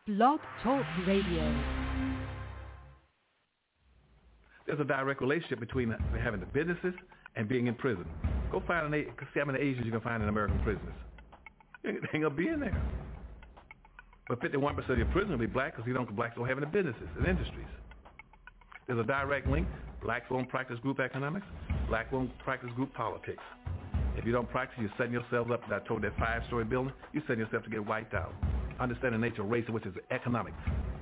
Blog Talk Radio. There's a direct relationship between having the businesses and being in prison. Go see how many Asians you can find in American prisons. You ain't gonna be in there. But 51% of your prisoners will be black because blacks don't have any businesses and industries. There's a direct link. Blacks won't practice group economics. Blacks won't practice group politics. If you don't practice, you're setting yourself up. I told that 5-story building, you're setting yourself to get wiped out. Understand the nature of race, which is economics.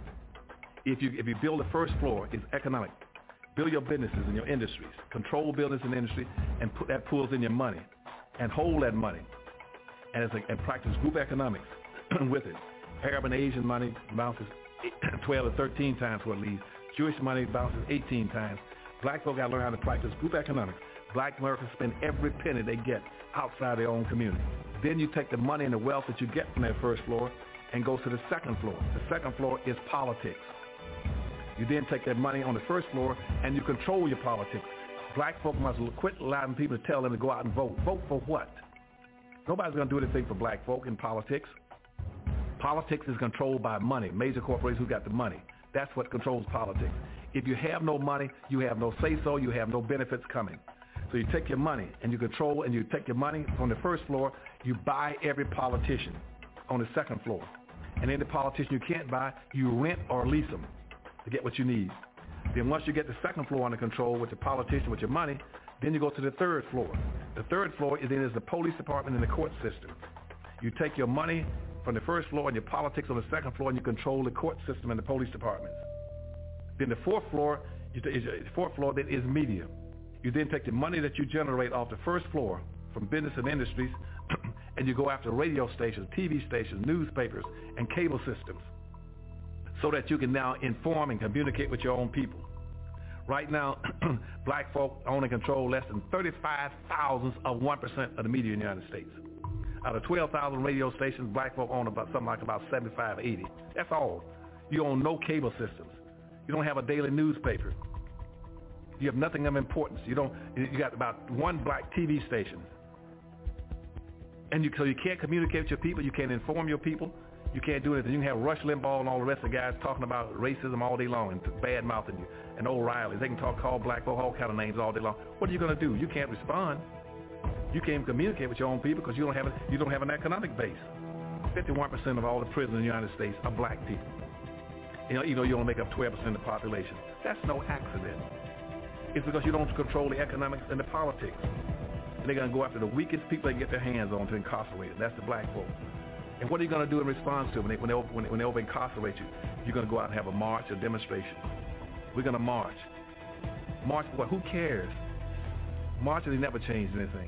If you build the first floor, it's economic. Build your businesses and your industries. Control business and industry, and put that pulls in your money, and hold that money, and practice group economics with it. Arab and Asian money bounces 12 to 13 times what it leaves. Jewish money bounces 18 times. Black folk got to learn how to practice group economics. Black Americans spend every penny they get outside their own community. Then you take the money and the wealth that you get from that first floor and go to the second floor. The second floor is politics. You then take that money on the first floor and you control your politics. Black folk must quit allowing people to tell them to go out and vote. Vote for what? Nobody's going to do anything for black folk in politics. Politics is controlled by money, major corporations who got the money. That's what controls politics. If you have no money, you have no say-so, you have no benefits coming. So you take your money and you control, and you take your money from the first floor, you buy every politician on the second floor. And any politician you can't buy, you rent or lease them to get what you need. Then once you get the second floor under control with the politician, with your money, then you go to the third floor. The third floor is the police department and the court system. You take your money from the first floor and your politics on the second floor, and you control the court system and the police departments. Then the fourth floor then is media. You then take the money that you generate off the first floor from business and industries, and you go after radio stations, TV stations, newspapers, and cable systems, so that you can now inform and communicate with your own people. Right now, black folk own and control less than 35 thousandths of 1% of the media in the United States. Out of 12,000 radio stations, black folk own about 75, 80. That's all. You own no cable systems. You don't have a daily newspaper. You have nothing of importance. You got about one black TV station. And so you can't communicate with your people. You can't inform your people. You can't do anything. You can have Rush Limbaugh and all the rest of the guys talking about racism all day long and bad-mouthing you. And O'Reilly. They can call black folk all kind of names all day long. What are you going to do? You can't respond. You can't communicate with your own people because you don't have an economic base. 51% of all the prisoners in the United States are black people. You only make up 12% of the population. That's no accident. It's because you don't control the economics and the politics. And they're going to go after the weakest people they can get their hands on to incarcerate them. That's the black folk. And what are you going to do in response to them when they over-incarcerate you? You're going to go out and have a march, a demonstration. We're going to march. March for what? Who cares? March has never changed anything.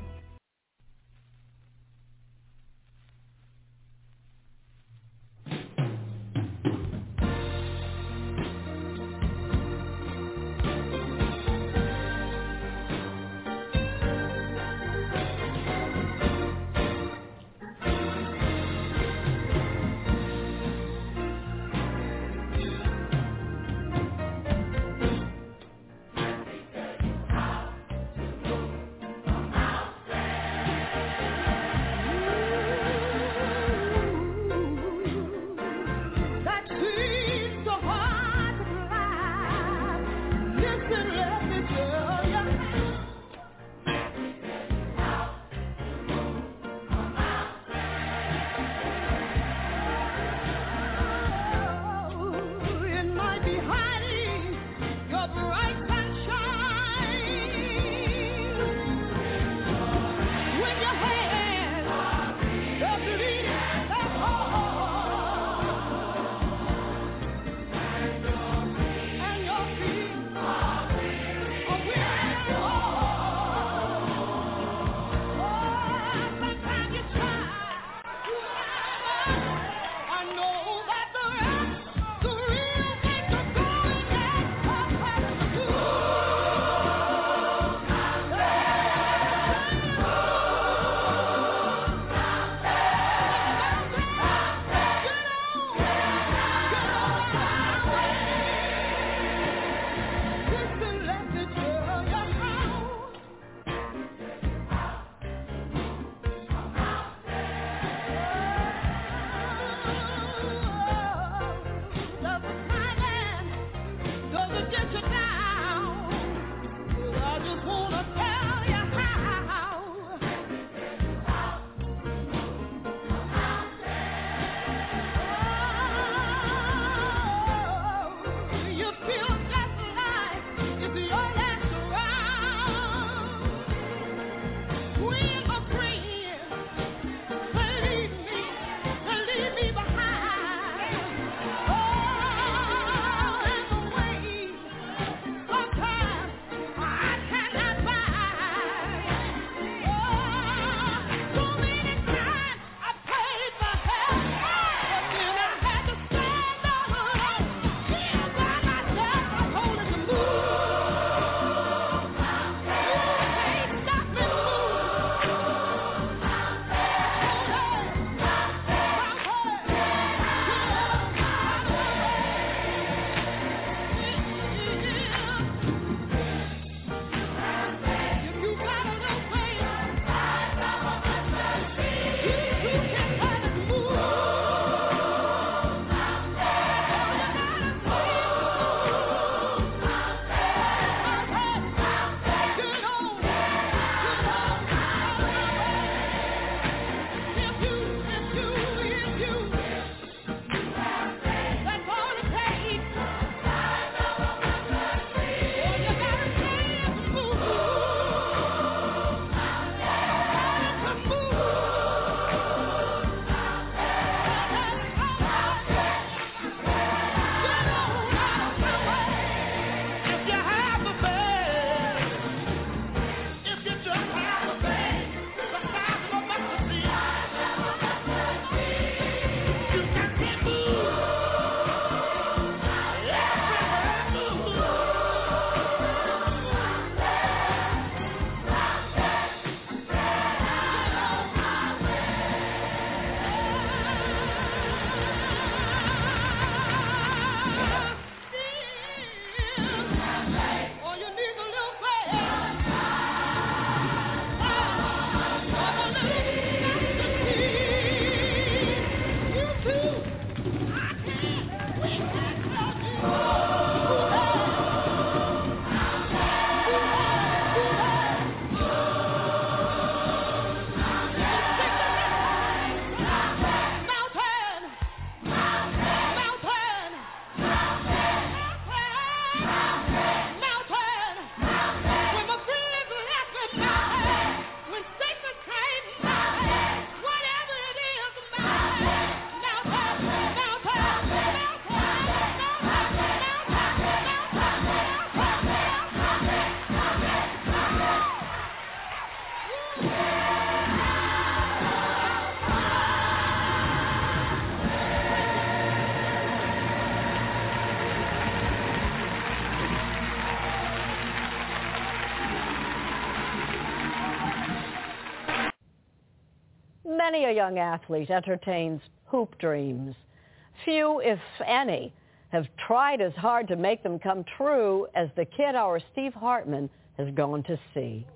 Many a young athlete entertains hoop dreams. Few, if any, have tried as hard to make them come true as the kid our Steve Hartman has gone to see.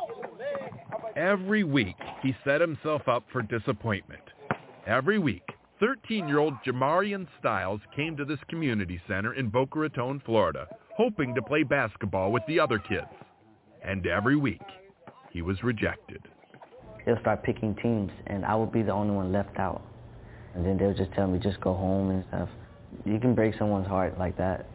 Every week, he set himself up for disappointment. Every week, 13-year-old Jamarian Styles came to this community center in Boca Raton, Florida, hoping to play basketball with the other kids. And every week, he was rejected. They'll start picking teams, and I would be the only one left out. And then they'll just tell me, just go home and stuff. You can break someone's heart like that.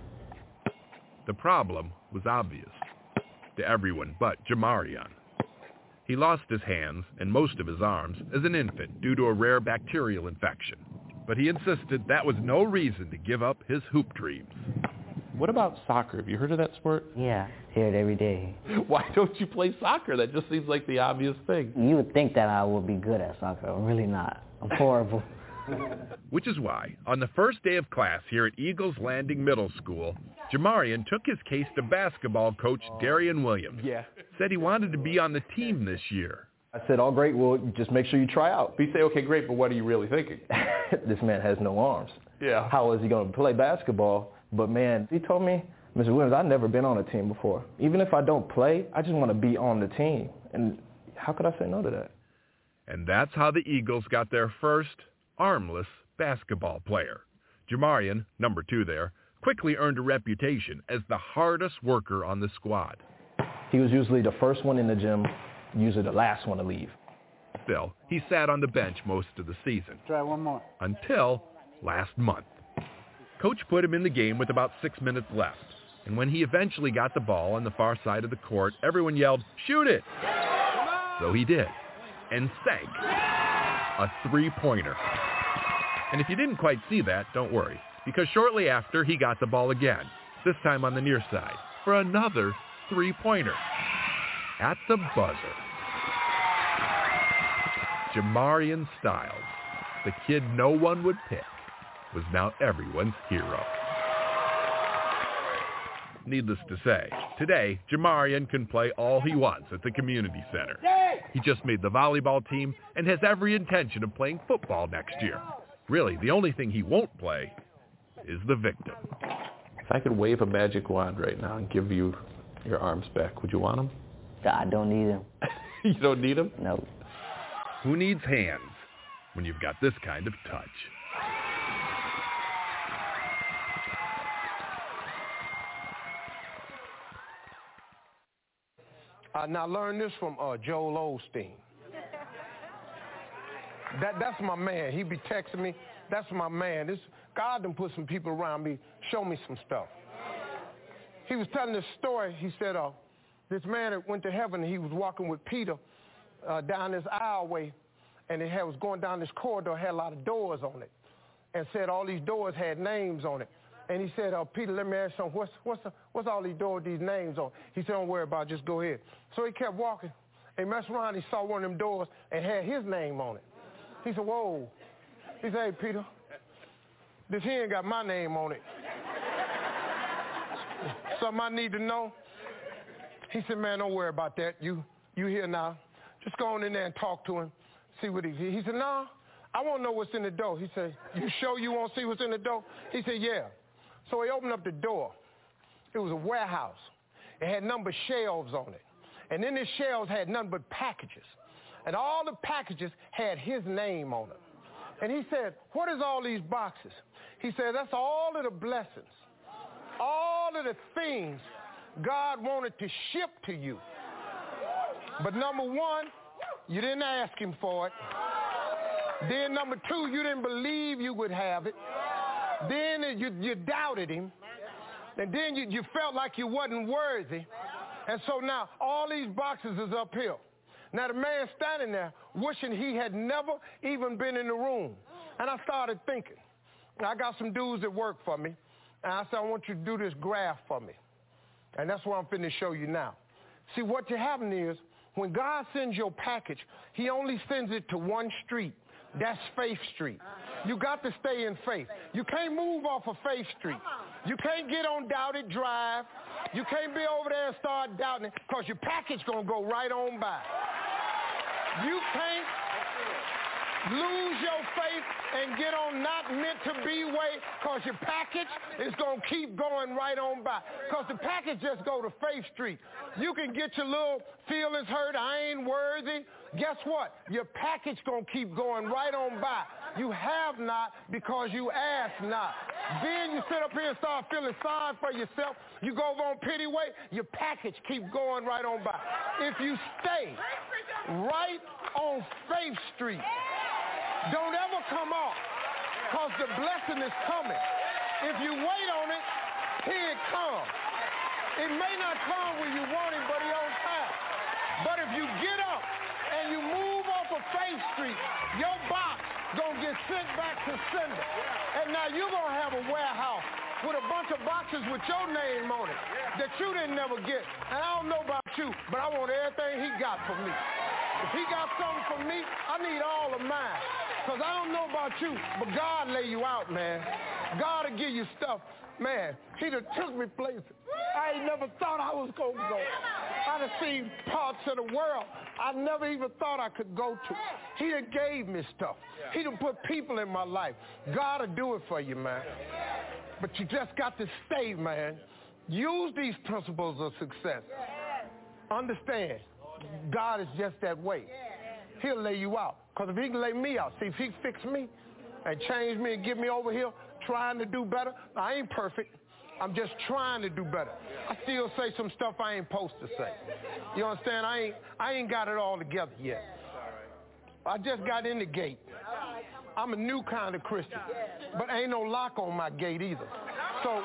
The problem was obvious to everyone but Jamarian. He lost his hands and most of his arms as an infant due to a rare bacterial infection. But he insisted that was no reason to give up his hoop dreams. What about soccer? Have you heard of that sport? Yeah, hear it every day. Why don't you play soccer? That just seems like the obvious thing. You would think that I would be good at soccer. I'm really not. I'm horrible. Which is why, on the first day of class here at Eagles Landing Middle School, Jamarian took his case to basketball coach Darian Williams. Said he wanted to be on the team this year. I said, oh, great, well, just make sure you try out. But you say, okay, great, but what are you really thinking? This man has no arms. Yeah. How is he going to play basketball? But, man, he told me, Mr. Williams, I've never been on a team before. Even if I don't play, I just want to be on the team. And how could I say no to that? And that's how the Eagles got their first armless basketball player. Jamarian, number 2 there, quickly earned a reputation as the hardest worker on the squad. He was usually the first one in the gym, usually the last one to leave. Still, he sat on the bench most of the season. Try one more. Until last month. Coach put him in the game with about 6 minutes left. And when he eventually got the ball on the far side of the court, everyone yelled, "Shoot it!" So he did, and sank a three-pointer. And if you didn't quite see that, don't worry, because shortly after, he got the ball again, this time on the near side, for another three-pointer. At the buzzer. Jamarian Styles, the kid no one would pick, was now everyone's hero. Needless to say, today, Jamarian can play all he wants at the community center. He just made the volleyball team and has every intention of playing football next year. Really, the only thing he won't play is the victim. If I could wave a magic wand right now and give you your arms back, would you want them? I don't need them. You don't need them? No. Who needs hands when you've got this kind of touch? Now learn this from Joel Osteen. That's my man. He be texting me. That's my man. God done put some people around me, show me some stuff. He was telling this story. He said this man that went to heaven, he was walking with Peter down this aisleway, and it was going down this corridor, had a lot of doors on it, and said all these doors had names on it. And he said, Peter, let me ask you something. What's all these doors, these names on? He said, don't worry about it, just go ahead. So he kept walking, and messed around, he saw one of them doors and had his name on it. He said, whoa. He said, hey, Peter, this here ain't got my name on it. Something I need to know? He said, man, don't worry about that. You here now. Just go on in there and talk to him, see what he said, no, I want to know what's in the door. He said, you sure you want to see what's in the door? He said, yeah. So he opened up the door. It was a warehouse. It had numbered shelves on it. And in the shelves had nothing but packages. And all the packages had his name on them. And he said, what is all these boxes? He said, that's all of the blessings, all of the things God wanted to ship to you. But number one, you didn't ask him for it. Then number two, you didn't believe you would have it. Then you doubted him. And then you felt like you wasn't worthy. And so now all these boxes is up here. Now the man standing there wishing he had never even been in the room. And I started thinking. I got some dudes that work for me. And I said, I want you to do this graph for me. And that's what I'm finna show you now. See, what happening is when God sends your package, he only sends it to one street. That's Faith Street. You got to stay in faith. You can't move off of Faith Street. You can't get on Doubted Drive. You can't be over there and start doubting it because your package going to go right on by. You Lose your faith and get on not meant to be way, because your package is going to keep going right on by. Because the package just go to Faith Street. You can get your little feelings hurt, I ain't worthy. Guess what? Your package going to keep going right on by. You have not because you ask not. Then you sit up here and start feeling sorry for yourself. You go over on pity way, your package keep going right on by. If you stay right on Faith Street, don't ever come off, because the blessing is coming. If you wait on it, here it comes. It may not come when you want it, but it's on time. But if you get up and you move off of Faith Street, your box gonna get sent back to sender. And now you're gonna have a warehouse with a bunch of boxes with your name on it that you didn't never get. And I don't know about you, but I want everything he got for me. If he got something for me, I need all of mine. Because I don't know about you, but God lay you out, man. God will give you stuff. Man, he done took me places I ain't never thought I was going to go. I done seen parts of the world I never even thought I could go to. He done gave me stuff. He done put people in my life. God will do it for you, man. But you just got to stay, man. Use these principles of success. Understand, God is just that way. He'll lay you out. Because if he can lay me out, see, if he fix me and change me and get me over here trying to do better, I ain't perfect. I'm just trying to do better. I still say some stuff I ain't supposed to say. You understand? I ain't got it all together yet. I just got in the gate. I'm a new kind of Christian, but ain't no lock on my gate either. So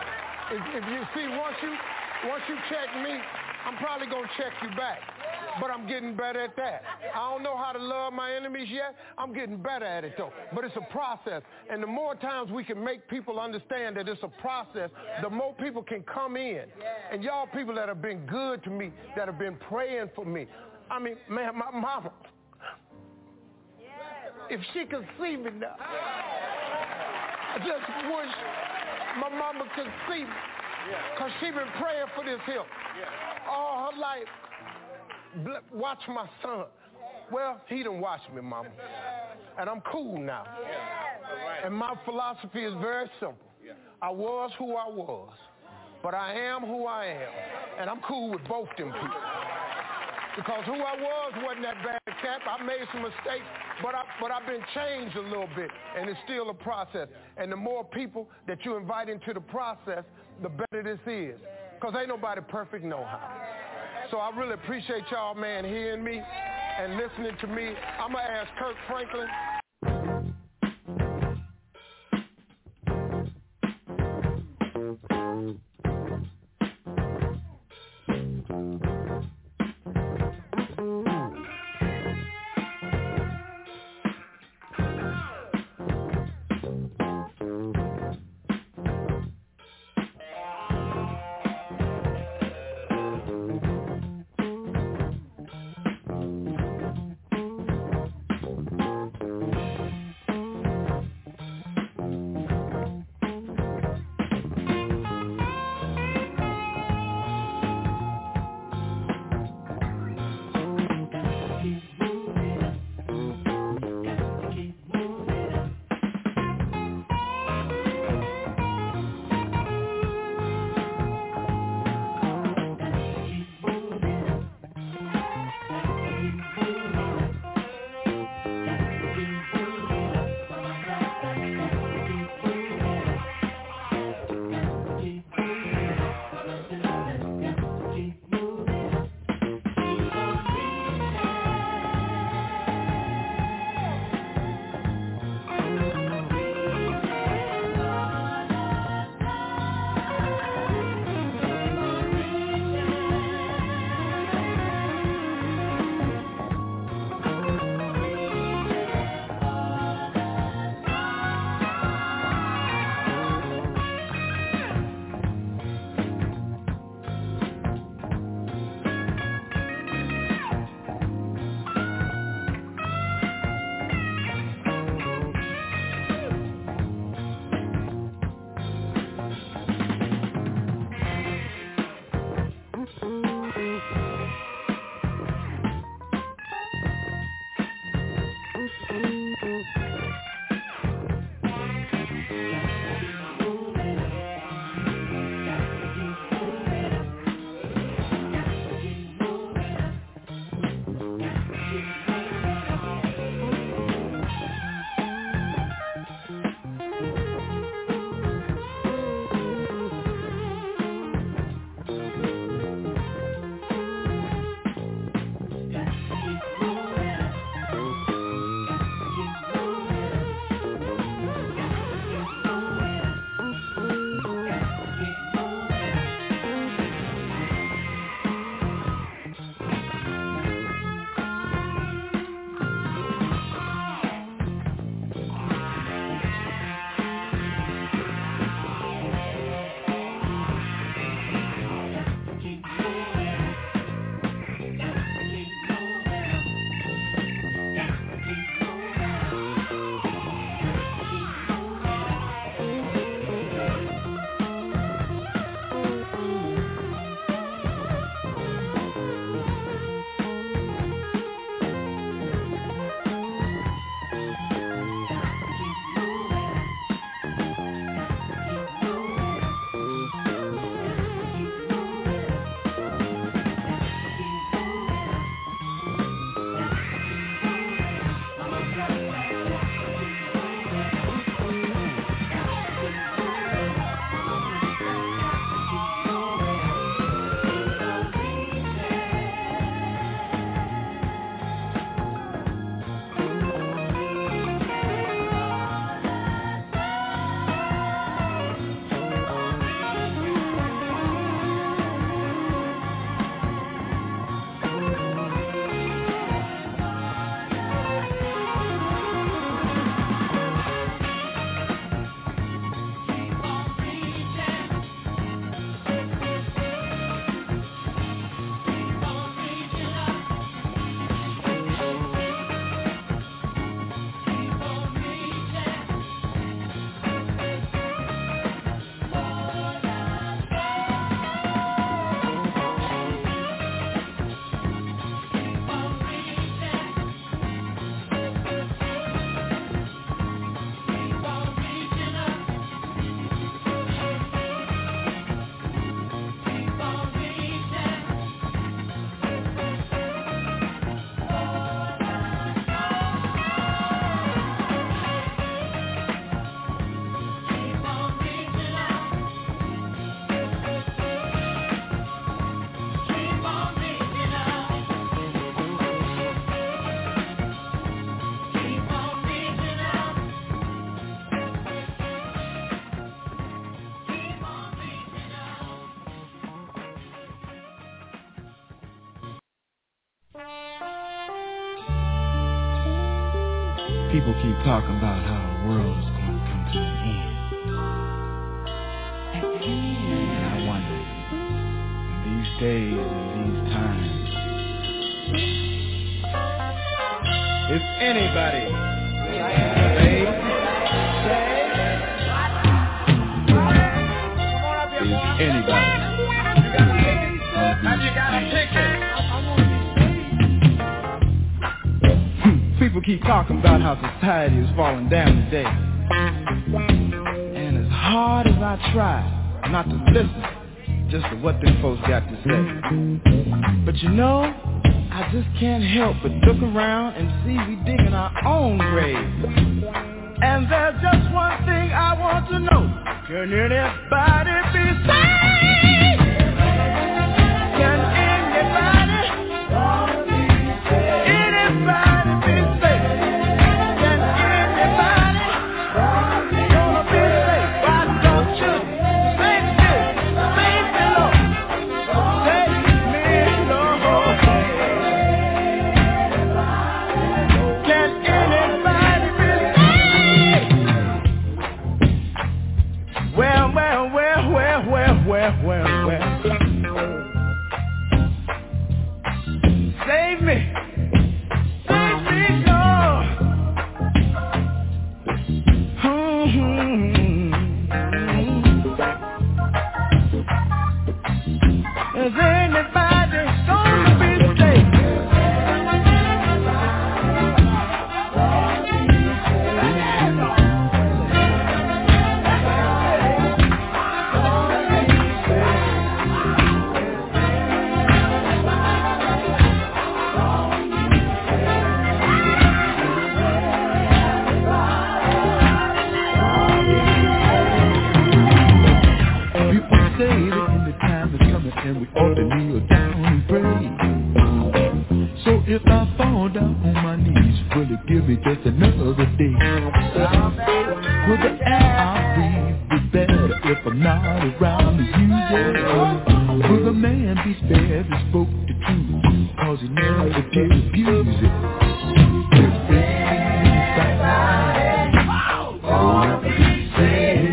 if you see, once you check me, I'm probably going to check you back. But I'm getting better at that. I don't know how to love my enemies yet. I'm getting better at it, though. But it's a process. And the more times we can make people understand that it's a process, the more people can come in. And y'all people that have been good to me, that have been praying for me. I mean, man, my mama, if she could see me now, I just wish my mama could see me. Because she been praying for this here all her life. Watch my son. Well, he done watched me, mama. And I'm cool now. And my philosophy is very simple. I was who I was, but I am who I am. And I'm cool with both them people. Because who I was wasn't that bad, Cap. I made some mistakes, but I've been changed a little bit, and it's still a process. And the more people that you invite into the process, the better this is. Because ain't nobody perfect no how. So I really appreciate y'all, man, hearing me and listening to me. I'm going to ask Kirk Franklin. People keep talking about how the world is going to come to an end. And I wonder, in these days and these times, if anybody People keep talking about how society is falling down today. And as hard as I try not to listen just to what them folks got to say, but you know, I just can't help but look around and see we digging our own grave. And there's just one thing I want to know. Can anybody be saved? Can anybody be saved? Anybody be saved? Can anybody gonna be saved? Why don't you save me? Save me, Lord. Save me, Lord. Can anybody be saved? Well. Save me, Lord. Is anybody gonna be saved? And we ought to kneel down and pray. So if I fall down on my knees, will it give me just another day? Will the air I breathe be better if I'm not around you? Yeah. Will the man be spared who spoke the truth, cause he never did abuse it? If anybody wanna be saved,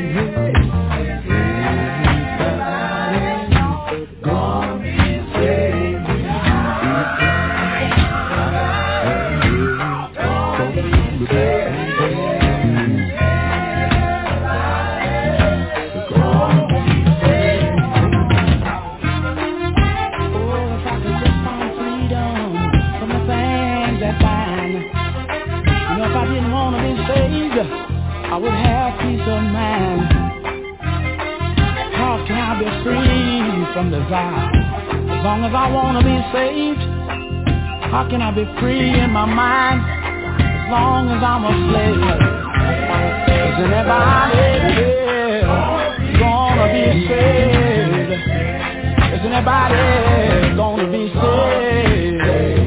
I would have peace of mind. How can I be free from desire? As long as I want to be saved. How can I be free in my mind? As long as I'm a slave. Is anybody gonna be saved? Is anybody gonna be saved?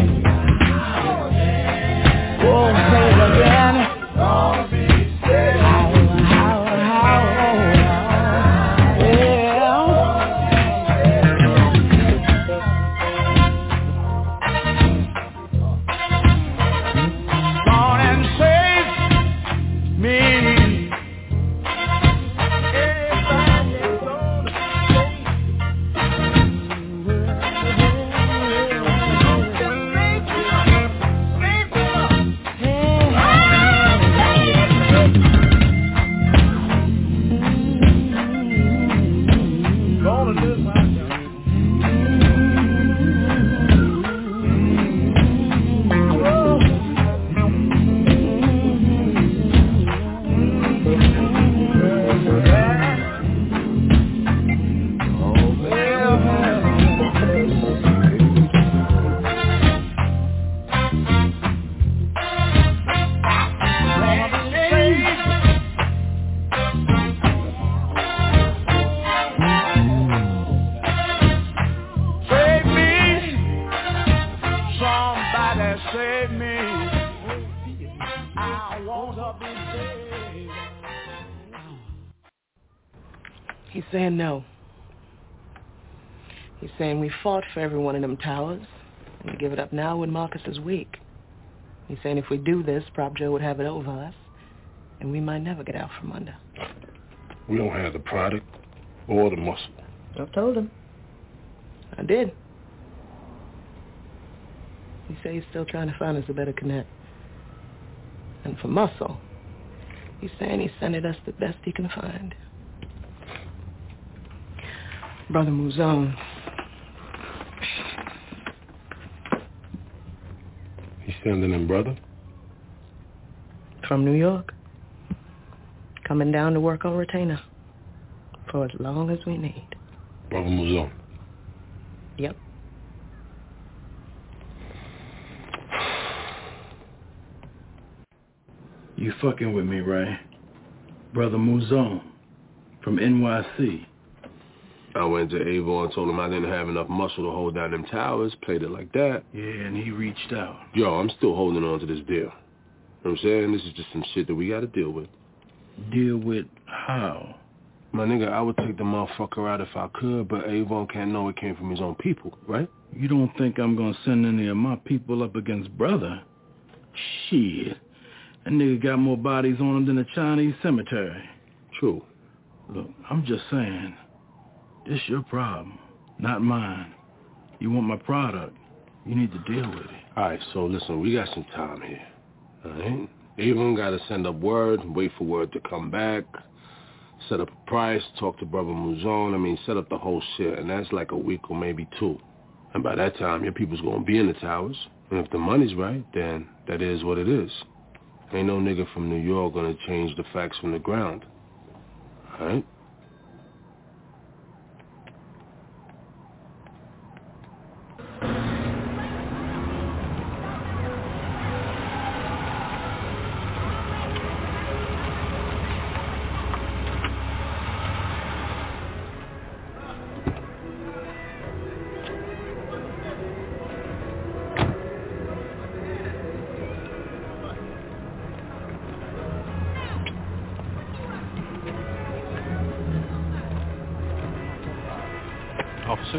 Oh, say it again. He's saying no. He's saying we fought for every one of them towers, and to give it up now would mark us as weak. He's saying if we do this, Prop Joe would have it over us, and we might never get out from under. We don't have the product or the muscle. I've told him. I did. He said he's still trying to find us a better connect. And for muscle, he's saying he's sending us the best he can find. Brother Mouzone. He's sending him, brother? From New York. Coming down to work on retainer. For as long as we need. Brother Mouzone. Yep. You fucking with me, Ray? Brother Mouzone from NYC. I went to Avon and told him I didn't have enough muscle to hold down them towers, played it like that. Yeah, and he reached out. Yo, I'm still holding on to this deal. You know what I'm saying? This is just some shit that we gotta deal with. Deal with how? My nigga, I would take the motherfucker out if I could, but Avon can't know it came from his own people, right? You don't think I'm gonna send any of my people up against brother? Shit. That nigga got more bodies on him than a Chinese cemetery. True. Look, I'm just saying, this your problem, not mine. You want my product, you need to deal with it. Alright, so listen, we got some time here, alright? Avon gotta send up word, wait for word to come back, set up a price, talk to Brother Mouzone, set up the whole shit, and that's like a week or maybe two. And by that time, your people's gonna be in the towers, and if the money's right, then that is what it is. Ain't no nigga from New York gonna change the facts from the ground. Alright? Officer?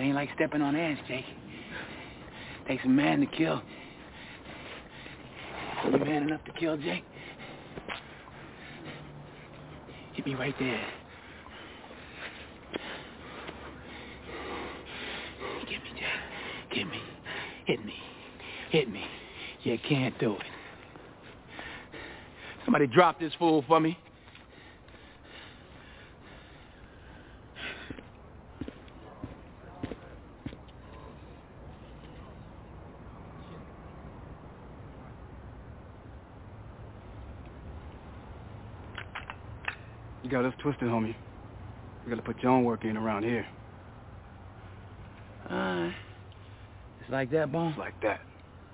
ain't like stepping on ants, Jake. Takes a man to kill. Are you man enough to kill, Jake? Hit me right there. Get me, Jake. Get me. Hit me. Hit me. You can't do it. Somebody drop this fool for me. You got us twisted, homie. You gotta put your own work in around here. It's like that, Bone? It's like that.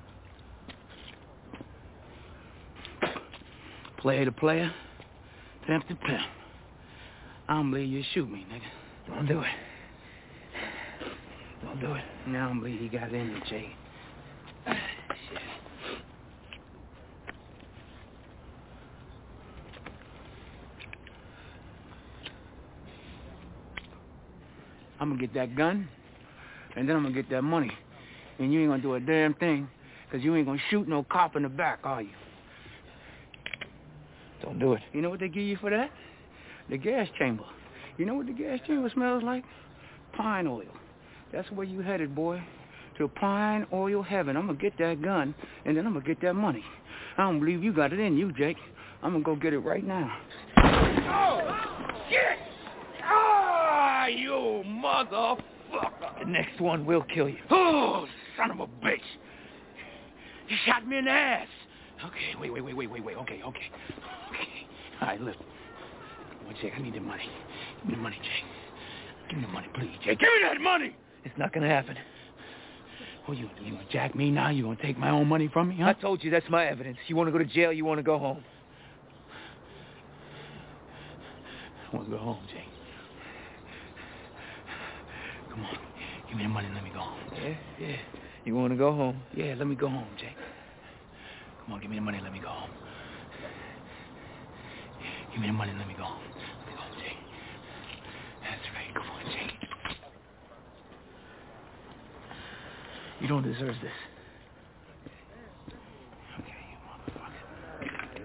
Player to player, pimp to pimp. I don't believe you shoot me, nigga. Don't do it. Don't do it. Now I don't believe you got it in you, Jake. Shit. I'm gonna get that gun, and then I'm gonna get that money. And you ain't gonna do a damn thing, because you ain't gonna shoot no cop in the back, are you? Don't do it. You know what they give you for that? The gas chamber. You know what the gas chamber smells like? Pine oil. That's where you headed, boy. To pine oil heaven. I'm gonna get that gun, and then I'm gonna get that money. I don't believe you got it in you, Jake. I'm gonna go get it right now. Oh, shit! Ah, you motherfucker! The next one will kill you. Oh, son of a bitch! You shot me in the ass. Okay, wait. Okay. All right, listen. Well, Jake, I need the money. Give me the money, Jake. Give me the money, please, Jake. Give me that money! It's not gonna happen. Oh, you gonna jack me now? You gonna take my own money from me, huh? I told you that's my evidence. You wanna go to jail, you wanna go home. I wanna go home, Jake. Come on. Give me the money and let me go home. Yeah. You wanna go home? Yeah, let me go home, Jake. Come on, give me the money and let me go home. Give me the money and let me go home. Let me go home, Jake. That's right. Come on, Jake. You don't deserve this. Okay, you motherfucker.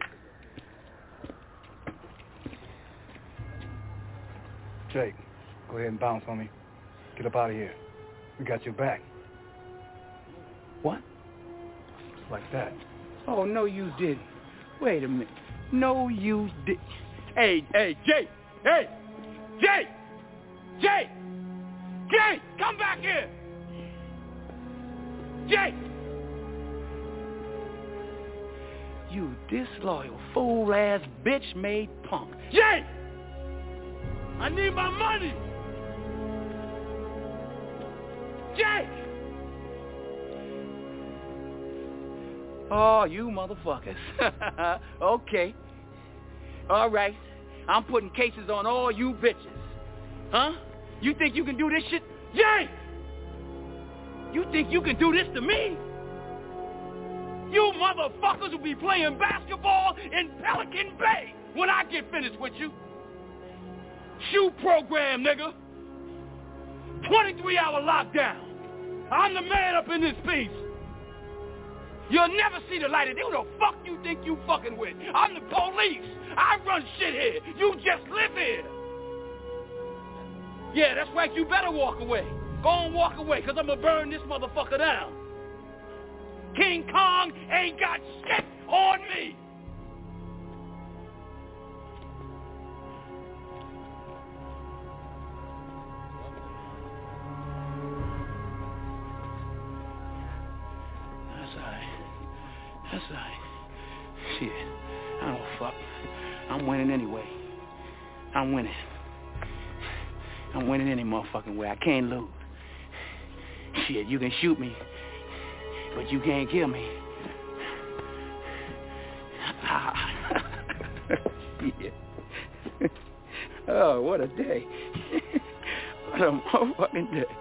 Jake, go ahead and bounce on me. Get up out of here. We got your back. What? Just like that. Oh, no, you didn't. Wait a minute. No, you did. Hey, Jake! Hey! Jake! Jake! Jake! Come back here! Jake! You disloyal, fool-ass, bitch-made punk. Jake! I need my money! Jake! Oh, you motherfuckers. Okay. All right. I'm putting cases on all you bitches. Huh? You think you can do this shit? Jake! You think you can do this to me? You motherfuckers will be playing basketball in Pelican Bay when I get finished with you. Shoe program, nigga. 23-hour lockdown. I'm the man up in this piece. You'll never see the light of day. Who the fuck you think you fucking with? I'm the police. I run shit here. You just live here. Yeah, that's right. You better walk away. Go on, walk away, because I'm going to burn this motherfucker down. King Kong ain't got shit on me. That's all right. Shit, I don't fuck. I'm winning anyway. I'm winning any motherfucking way. I can't lose. Shit, you can shoot me, but you can't kill me. Shit. Oh, what a day. What a motherfucking day.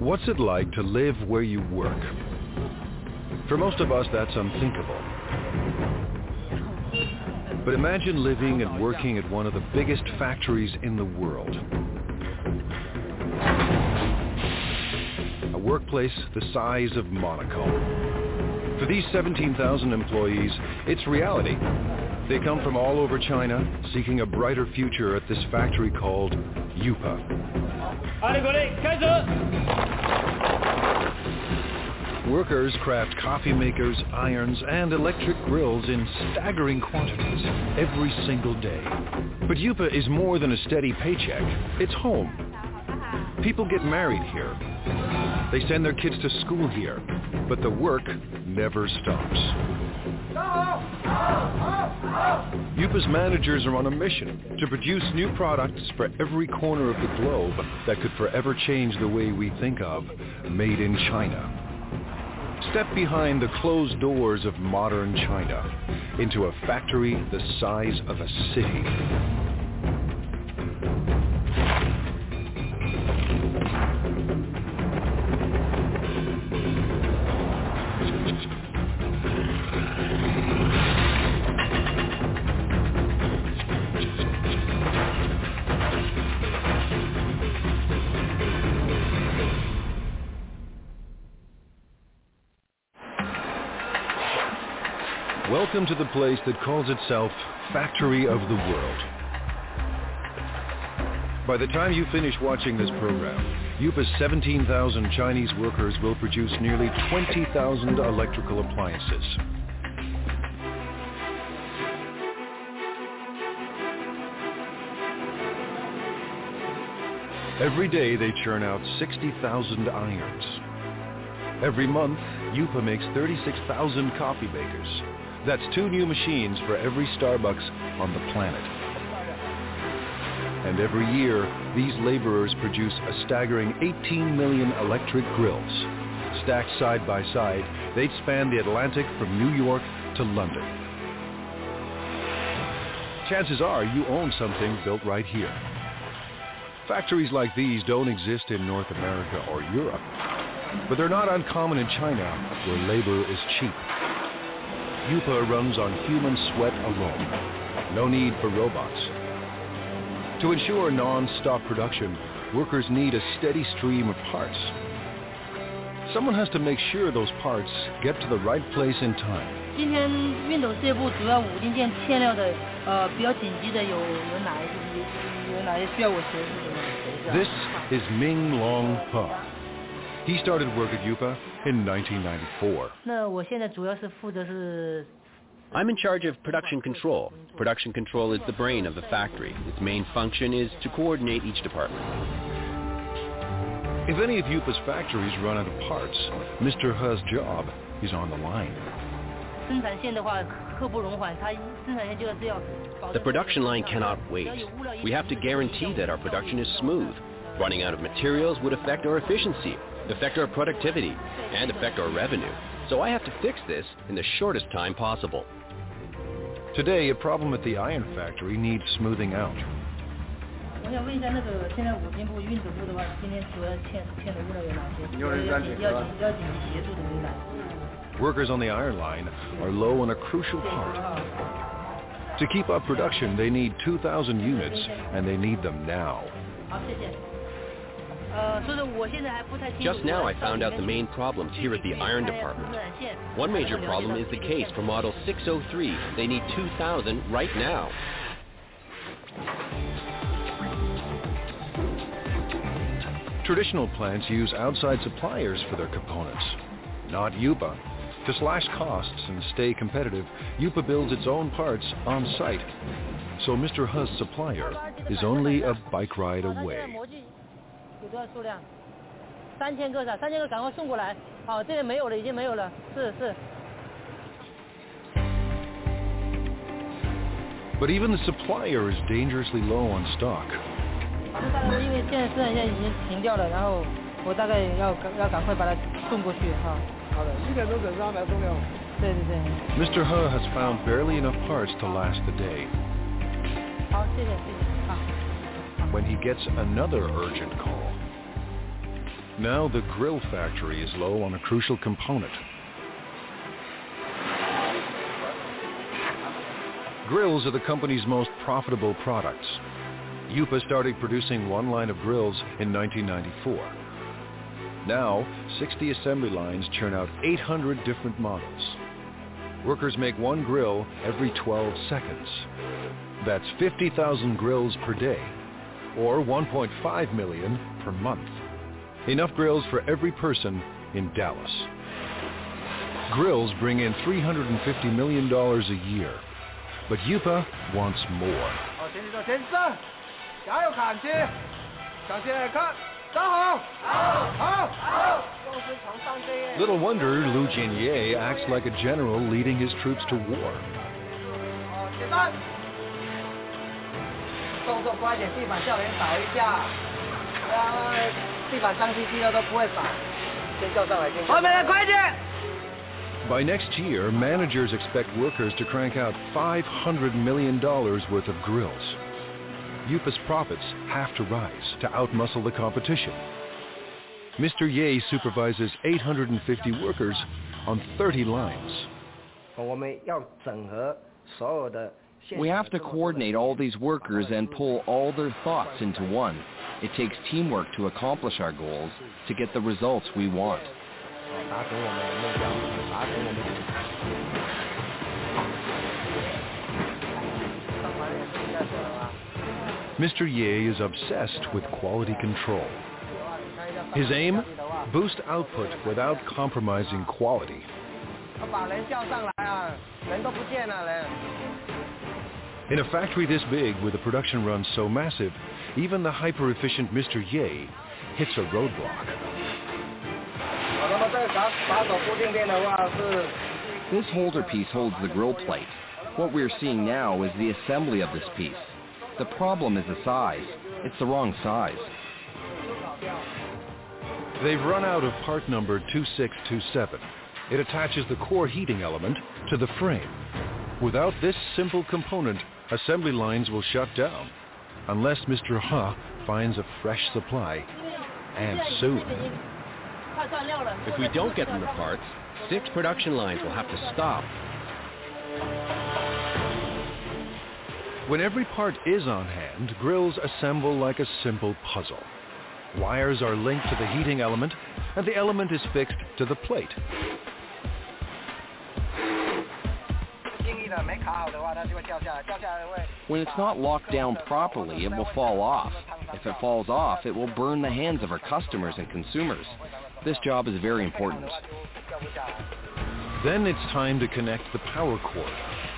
What's it like to live where you work? For most of us, that's unthinkable. But imagine living and working at one of the biggest factories in the world. A workplace the size of Monaco. For these 17,000 employees, it's reality. They come from all over China, seeking a brighter future at this factory called Yupa. Workers craft coffee makers, irons, and electric grills in staggering quantities every single day. But Yupa is more than a steady paycheck. It's home. People get married here. They send their kids to school here. But the work never stops. Yupa's managers are on a mission to produce new products for every corner of the globe that could forever change the way we think of made in China. Step behind the closed doors of modern China into a factory the size of a city. Welcome to the place that calls itself Factory of the World. By the time you finish watching this program, Yupa's 17,000 Chinese workers will produce nearly 20,000 electrical appliances. Every day they churn out 60,000 irons. Every month, Yupa makes 36,000 coffee makers. That's 2 new machines for every Starbucks on the planet. And every year, these laborers produce a staggering 18 million electric grills. Stacked side by side, they'd span the Atlantic from New York to London. Chances are you own something built right here. Factories like these don't exist in North America or Europe, but they're not uncommon in China, where labor is cheap. Yupa runs on human sweat alone. No need for robots. To ensure non-stop production, workers need a steady stream of parts. Someone has to make sure those parts get to the right place in time. This is Ming Long He. He started work at Yupa in 1994. I'm in charge of production control. Production control is the brain of the factory. Its main function is to coordinate each department. If any of Yupa's factories run out of parts, Mr. He's job is on the line. The production line cannot wait. We have to guarantee that our production is smooth. Running out of materials would affect our efficiency, affect our productivity, and affect our revenue. So I have to fix this in the shortest time possible. Today, a problem at the iron factory needs smoothing out. Workers on the iron line are low on a crucial part. To keep up production, they need 2,000 units, and they need them now. Just now I found out the main problems here at the iron department. One major problem is the case for model 603. They need 2,000 right now. Traditional plants use outside suppliers for their components, not Yupa. To slash costs and stay competitive, Yupa builds its own parts on site. So Mr. He's supplier is only a bike ride away. But even the supplier is dangerously low on stock. Mr. He has found barely enough parts to last the day. When he gets another urgent call. Now the grill factory is low on a crucial component. Grills are the company's most profitable products. Yupa started producing one line of grills in 1994. Now, 60 assembly lines churn out 800 different models. Workers make one grill every 12 seconds. That's 50,000 grills per day, or 1.5 million per month. Enough grills for every person in Dallas. Grills bring in $350 million a year, but Yupa wants more. Little wonder Lu Jinye acts like a general leading his troops to war. By next year, managers expect workers to crank out $500 million worth of grills. Yupa's profits have to rise to outmuscle the competition. Mr. Ye supervises 850 workers on 30 lines. We have to coordinate all these workers and pull all their thoughts into one. It takes teamwork to accomplish our goals, to get the results we want. Mr. Ye is obsessed with quality control. His aim? Boost output without compromising quality. In a factory this big, with a production run so massive, even the hyper-efficient Mr. Ye hits a roadblock. This holder piece holds the grill plate. What we're seeing now is the assembly of this piece. The problem is the size. It's the wrong size. They've run out of part number 2627. It attaches the core heating element to the frame. Without this simple component, assembly lines will shut down, unless Mr. Ha finds a fresh supply, and soon. If we don't get them the parts, 6 production lines will have to stop. When every part is on hand, grills assemble like a simple puzzle. Wires are linked to the heating element, and the element is fixed to the plate. When it's not locked down properly, it will fall off. If it falls off, it will burn the hands of our customers and consumers. This job is very important. Then it's time to connect the power cord.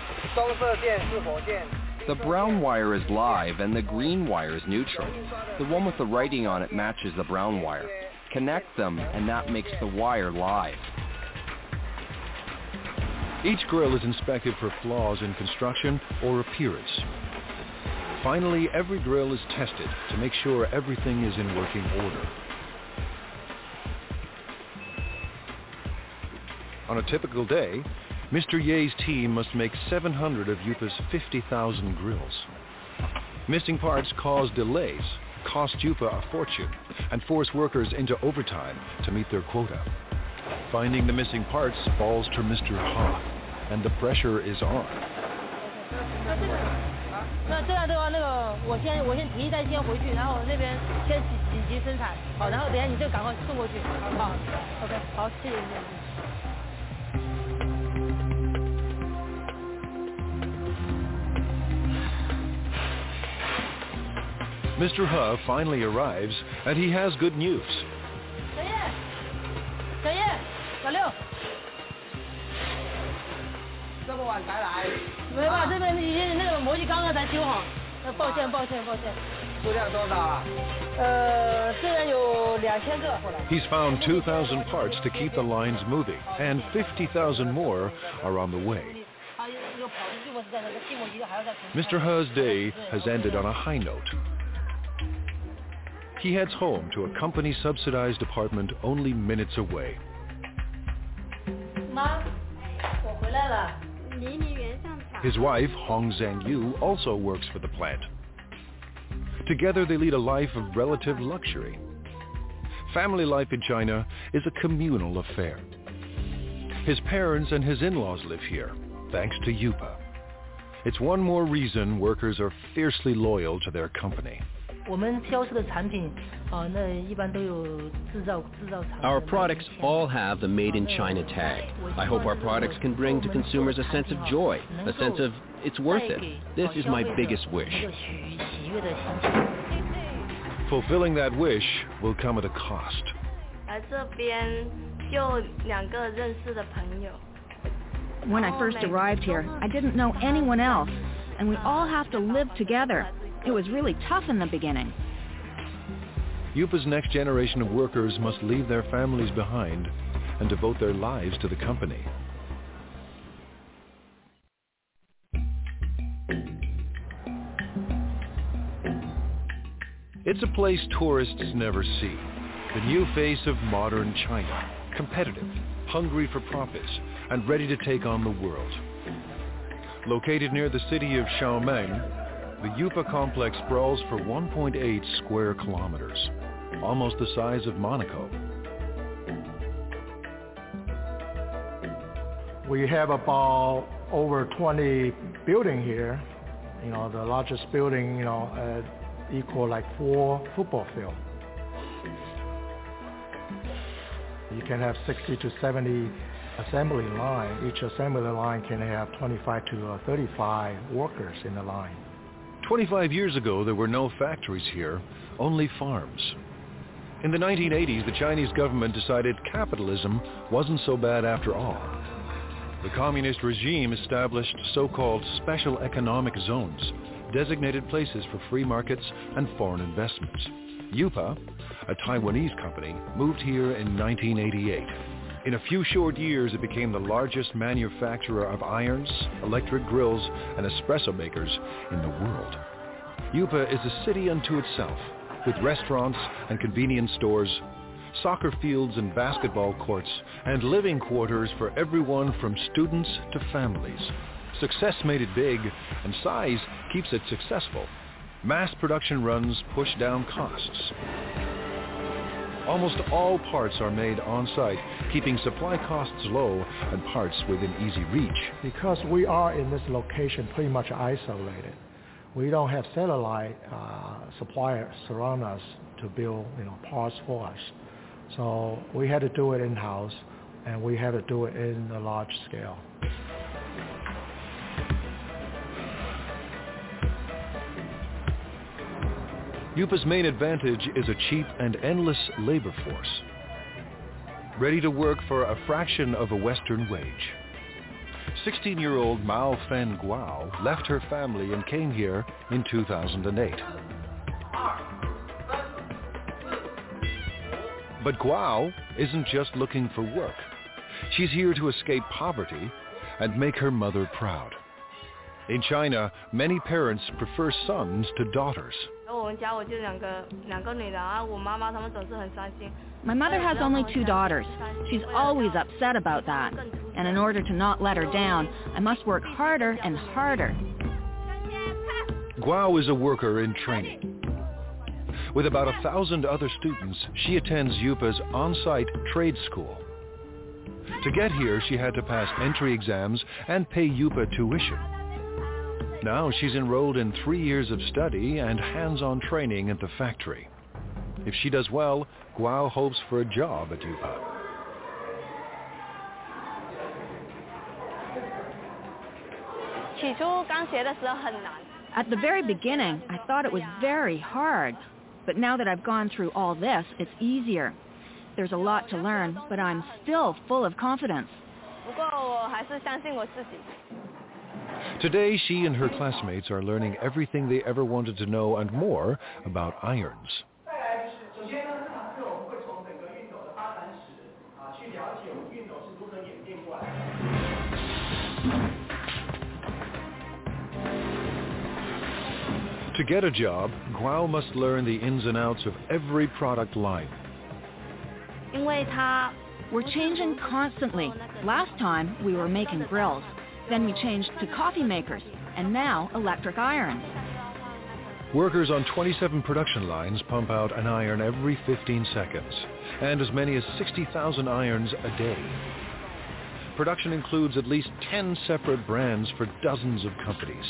The brown wire is live and the green wire is neutral. The one with the writing on it matches the brown wire. Connect them and that makes the wire live. Each grill is inspected for flaws in construction or appearance. Finally, every grill is tested to make sure everything is in working order. On a typical day, Mr. Ye's team must make 700 of Yupa's 50,000 grills. Missing parts cause delays, cost Yupa a fortune, and force workers into overtime to meet their quota. Finding the missing parts falls to Mr. Ha, and the pressure is on. 那这样的话，我先提一单先回去，然后那边先紧急生产，好，然后等下你就赶快送过去，好 ，OK， 好，谢谢。 Mr. Ha finally arrives, and he has good news. 小叶，小六，这么晚才来？没办法，这边已经那个模具刚刚才修好，抱歉。数量多少啊？这边有2000个。 He's found 2,000 parts to keep the lines moving, and 50,000 more are on the way. Mr. Ha's day has ended on a high note. He heads home to a company-subsidized apartment only minutes away. 妈，我回来了。 His wife, Hong Zhangyu, also works for the plant. Together they lead a life of relative luxury. Family life in China is a communal affair. His parents and his in-laws live here, thanks to Yupa. It's one more reason workers are fiercely loyal to their company. Our products all have the Made in China tag. I hope our products can bring to consumers a sense of joy, a sense of it's worth it. This is my biggest wish. Fulfilling that wish will come at a cost. When I first arrived here, I didn't know anyone else, and we all have to live together. It was really tough in the beginning. Yupa's next generation of workers must leave their families behind and devote their lives to the company. It's a place tourists never see. The new face of modern China, competitive, hungry for profits, and ready to take on the world. Located near the city of Xiaomeng, the Yupa complex sprawls for 1.8 square kilometers, almost the size of Monaco. We have about over 20 buildings here. The largest building, equal like 4 football fields. You can have 60 to 70 assembly line. Each assembly line can have 25 to 35 workers in the line. 25 years ago, there were no factories here, only farms. In the 1980s, the Chinese government decided capitalism wasn't so bad after all. The communist regime established so-called special economic zones, designated places for free markets and foreign investments. Yupa, a Taiwanese company, moved here in 1988. In a few short years, it became the largest manufacturer of irons, electric grills, and espresso makers in the world. Yupa is a city unto itself, with restaurants and convenience stores, soccer fields and basketball courts, and living quarters for everyone from students to families. Success made it big, and size keeps it successful. Mass production runs push down costs. Almost all parts are made on-site, keeping supply costs low and parts within easy reach. Because we are in this location pretty much isolated, we don't have satellite suppliers surround us to build parts for us. So we had to do it in-house, and we had to do it in a large scale. Yupa's main advantage is a cheap and endless labor force, ready to work for a fraction of a Western wage. 16-year-old Mao Fen Guo left her family and came here in 2008. But Guo isn't just looking for work. She's here to escape poverty and make her mother proud. In China, many parents prefer sons to daughters. My mother has only 2 daughters. She's always upset about that. And in order to not let her down, I must work harder and harder. Guo is a worker in training. With about 1,000 other students, she attends Yupa's on-site trade school. To get here, she had to pass entry exams and pay Yupa tuition. Now she's enrolled in 3 years of study and hands-on training at the factory. If she does well, Guo hopes for a job at Yupa. At the very beginning, I thought it was very hard. But now that I've gone through all this, it's easier. There's a lot to learn, but I'm still full of confidence. Today, she and her classmates are learning everything they ever wanted to know and more about irons. To get a job, Guo must learn the ins and outs of every product line. We're changing constantly. Last time, we were making grills. Then we changed to coffee makers, and now electric irons. Workers on 27 production lines pump out an iron every 15 seconds, and as many as 60,000 irons a day. Production includes at least 10 separate brands for dozens of companies.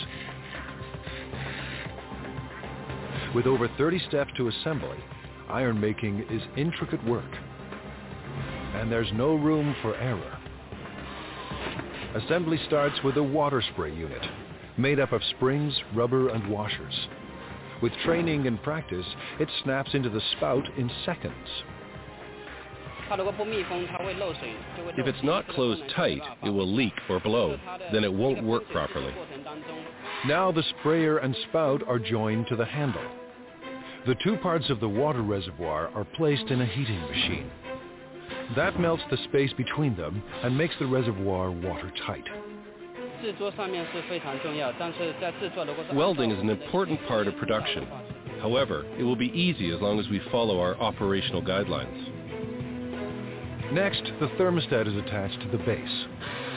With over 30 steps to assembly, iron making is intricate work, and there's no room for error. Assembly starts with a water spray unit, made up of springs, rubber, and washers. With training and practice, it snaps into the spout in seconds. If it's not closed tight, it will leak or blow. Then it won't work properly. Now the sprayer and spout are joined to the handle. The two parts of the water reservoir are placed in a heating machine. That melts the space between them and makes the reservoir watertight. Welding is an important part of production. However, it will be easy as long as we follow our operational guidelines. Next, the thermostat is attached to the base.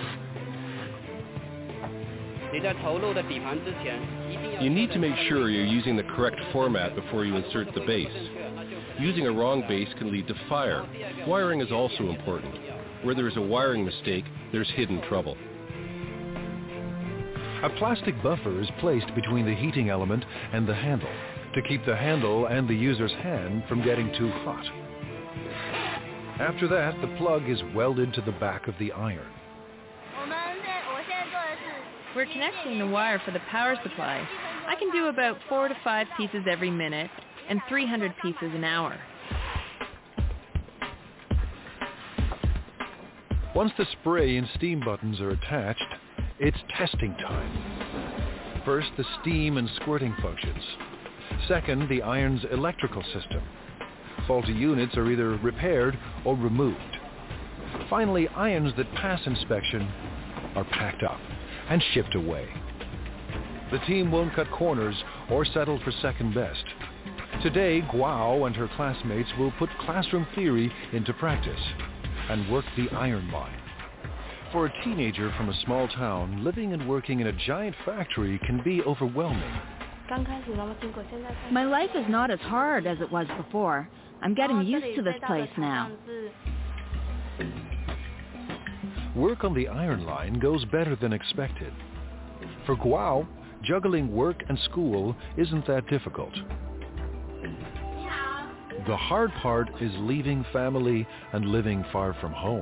You need to make sure you're using the correct format before you insert the base. Using a wrong base can lead to fire. Wiring is also important. Where there is a wiring mistake, there's hidden trouble. A plastic buffer is placed between the heating element and the handle to keep the handle and the user's hand from getting too hot. After that, the plug is welded to the back of the iron. We're connecting the wire for the power supply. I can do about 4 to 5 pieces every minute and 300 pieces an hour. Once the spray and steam buttons are attached, it's testing time. First, the steam and squirting functions. Second, the iron's electrical system. Faulty units are either repaired or removed. Finally, irons that pass inspection are packed up and shipped away. The team won't cut corners or settle for second best. Today, Guo and her classmates will put classroom theory into practice and work the iron line. For a teenager from a small town, living and working in a giant factory can be overwhelming. My life is not as hard as it was before. I'm getting used to this place now. Work on the iron line goes better than expected. For Guo, juggling work and school isn't that difficult. The hard part is leaving family and living far from home.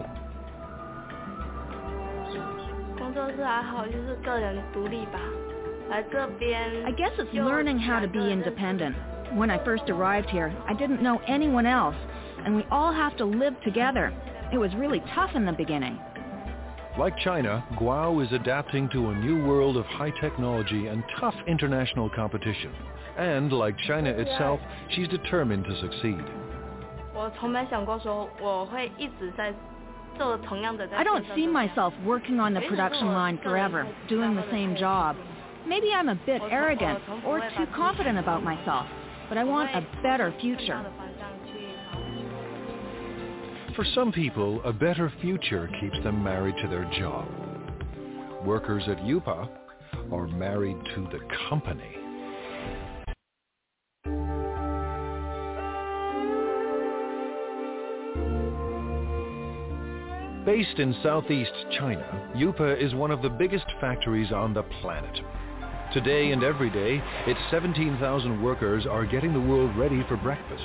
I guess it's learning how to be independent. When I first arrived here, I didn't know anyone else, and we all have to live together. It was really tough in the beginning. Like China, Guo is adapting to a new world of high technology and tough international competition. And like China itself, she's determined to succeed. I don't see myself working on the production line forever, doing the same job. Maybe I'm a bit arrogant or too confident about myself, but I want a better future. For some people, a better future keeps them married to their job. Workers at Yupa are married to the company. Based in southeast China, Yupa is one of the biggest factories on the planet. Today and every day, its 17,000 workers are getting the world ready for breakfast.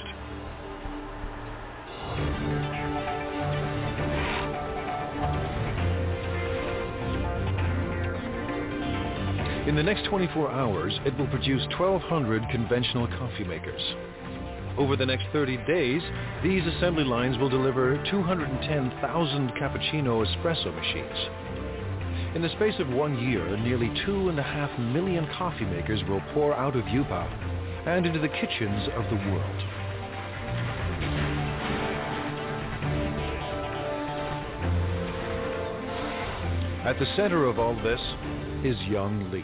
In the next 24 hours, it will produce 1,200 conventional coffee makers. Over the next 30 days, these assembly lines will deliver 210,000 cappuccino espresso machines. In the space of 1 year, nearly 2.5 million coffee makers will pour out of Yupa and into the kitchens of the world. At the center of all this is Young Li.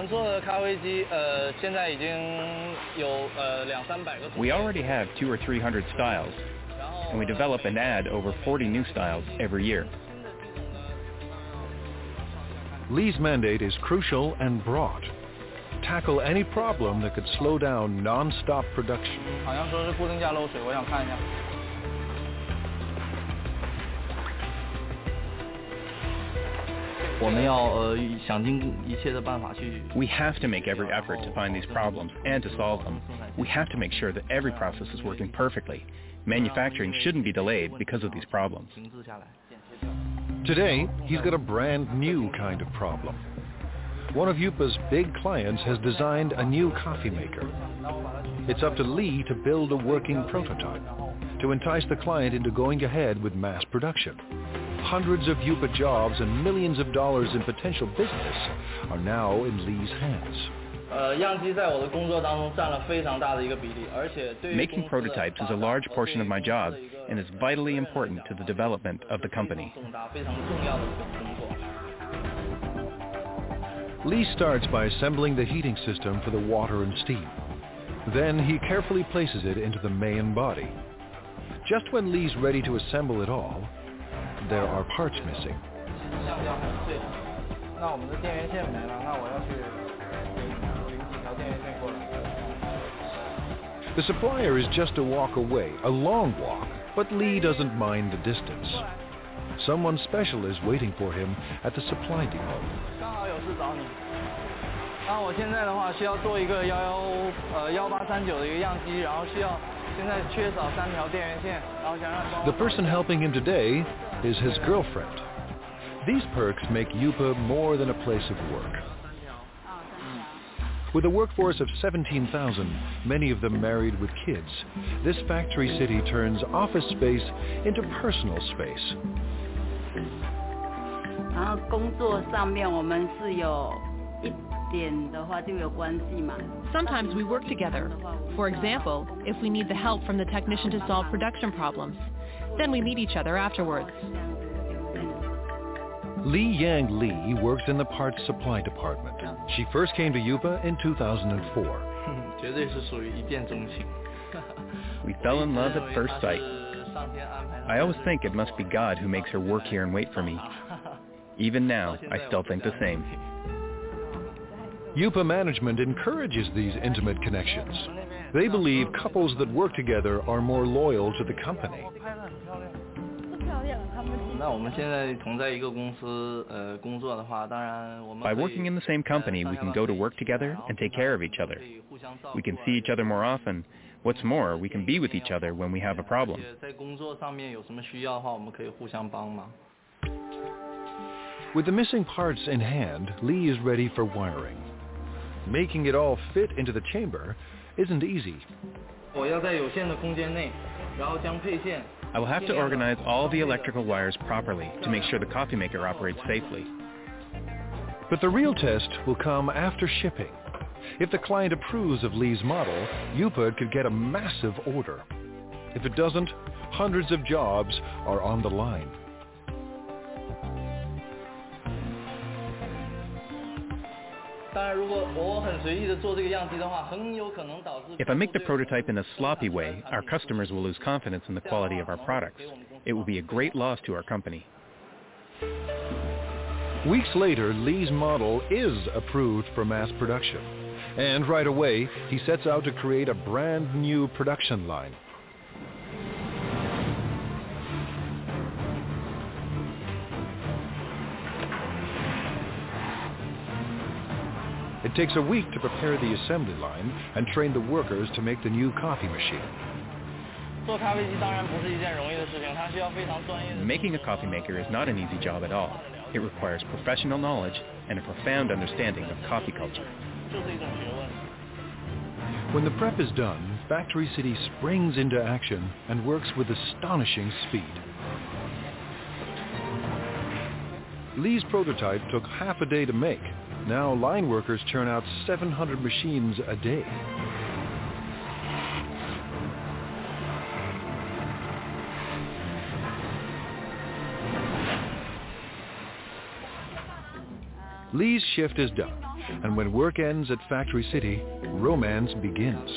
We already have 200 or 300 styles, and we develop and add over 40 new styles every year. Li's mandate is crucial and broad. tackle any problem that could slow down non-stop production. 好像说是固定架漏水，我想看一下。 We have to make every effort to find these problems and to solve them. We have to make sure that every process is working perfectly. Manufacturing shouldn't be delayed because of these problems. Today, he's got a brand new kind of problem. One of Yupa's big clients has designed a new coffee maker. It's up to Lee to build a working prototype to entice the client into going ahead with mass production. Hundreds of Yupa jobs and millions of dollars in potential business are now in Lee's hands. Making prototypes is a large portion of my job and is vitally important to the development of the company. Lee starts by assembling the heating system for the water and steam. Then he carefully places it into the main body. Just when Lee's ready to assemble it all, there are parts missing. The supplier is just a walk away, a long walk, but Lee doesn't mind the distance. Someone special is waiting for him at the supply depot. The person helping him today is his girlfriend. These perks make Yupa more than a place of work. With a workforce of 17,000, many of them married with kids, this factory city turns office space into personal space. Sometimes we work together. For example, if we need the help from the technician to solve production problems, then we meet each other afterwards. Lee Yang Lee works in the parts supply department. She first came to Yupa in 2004. We fell in love at first sight. I always think it must be God who makes her work here and wait for me. Even now, I still think the same. Yupa management encourages these intimate connections. They believe couples that work together are more loyal to the company. By working in the same company, we can go to work together and take care of each other. We can see each other more often. What's more, we can be with each other when we have a problem. With the missing parts in hand, Lee is ready for wiring. Making it all fit into the chamber isn't easy. I will have to organize all the electrical wires properly to make sure the coffee maker operates safely. But the real test will come after shipping. If the client approves of Lee's model, Yupa could get a massive order. If it doesn't, hundreds of jobs are on the line. If I make the prototype in a sloppy way, our customers will lose confidence in the quality of our products. It will be a great loss to our company. Weeks later, Lee's model is approved for mass production. And right away, he sets out to create a brand new production line. It takes a week to prepare the assembly line and train the workers to make the new coffee machine. Making a coffee maker is not an easy job at all. It requires professional knowledge and a profound understanding of coffee culture. When the prep is done, Factory City springs into action and works with astonishing speed. Lee's prototype took half a day to make. Now line workers churn out 700 machines a day. Lee's shift is done, and when work ends at Factory City, romance begins.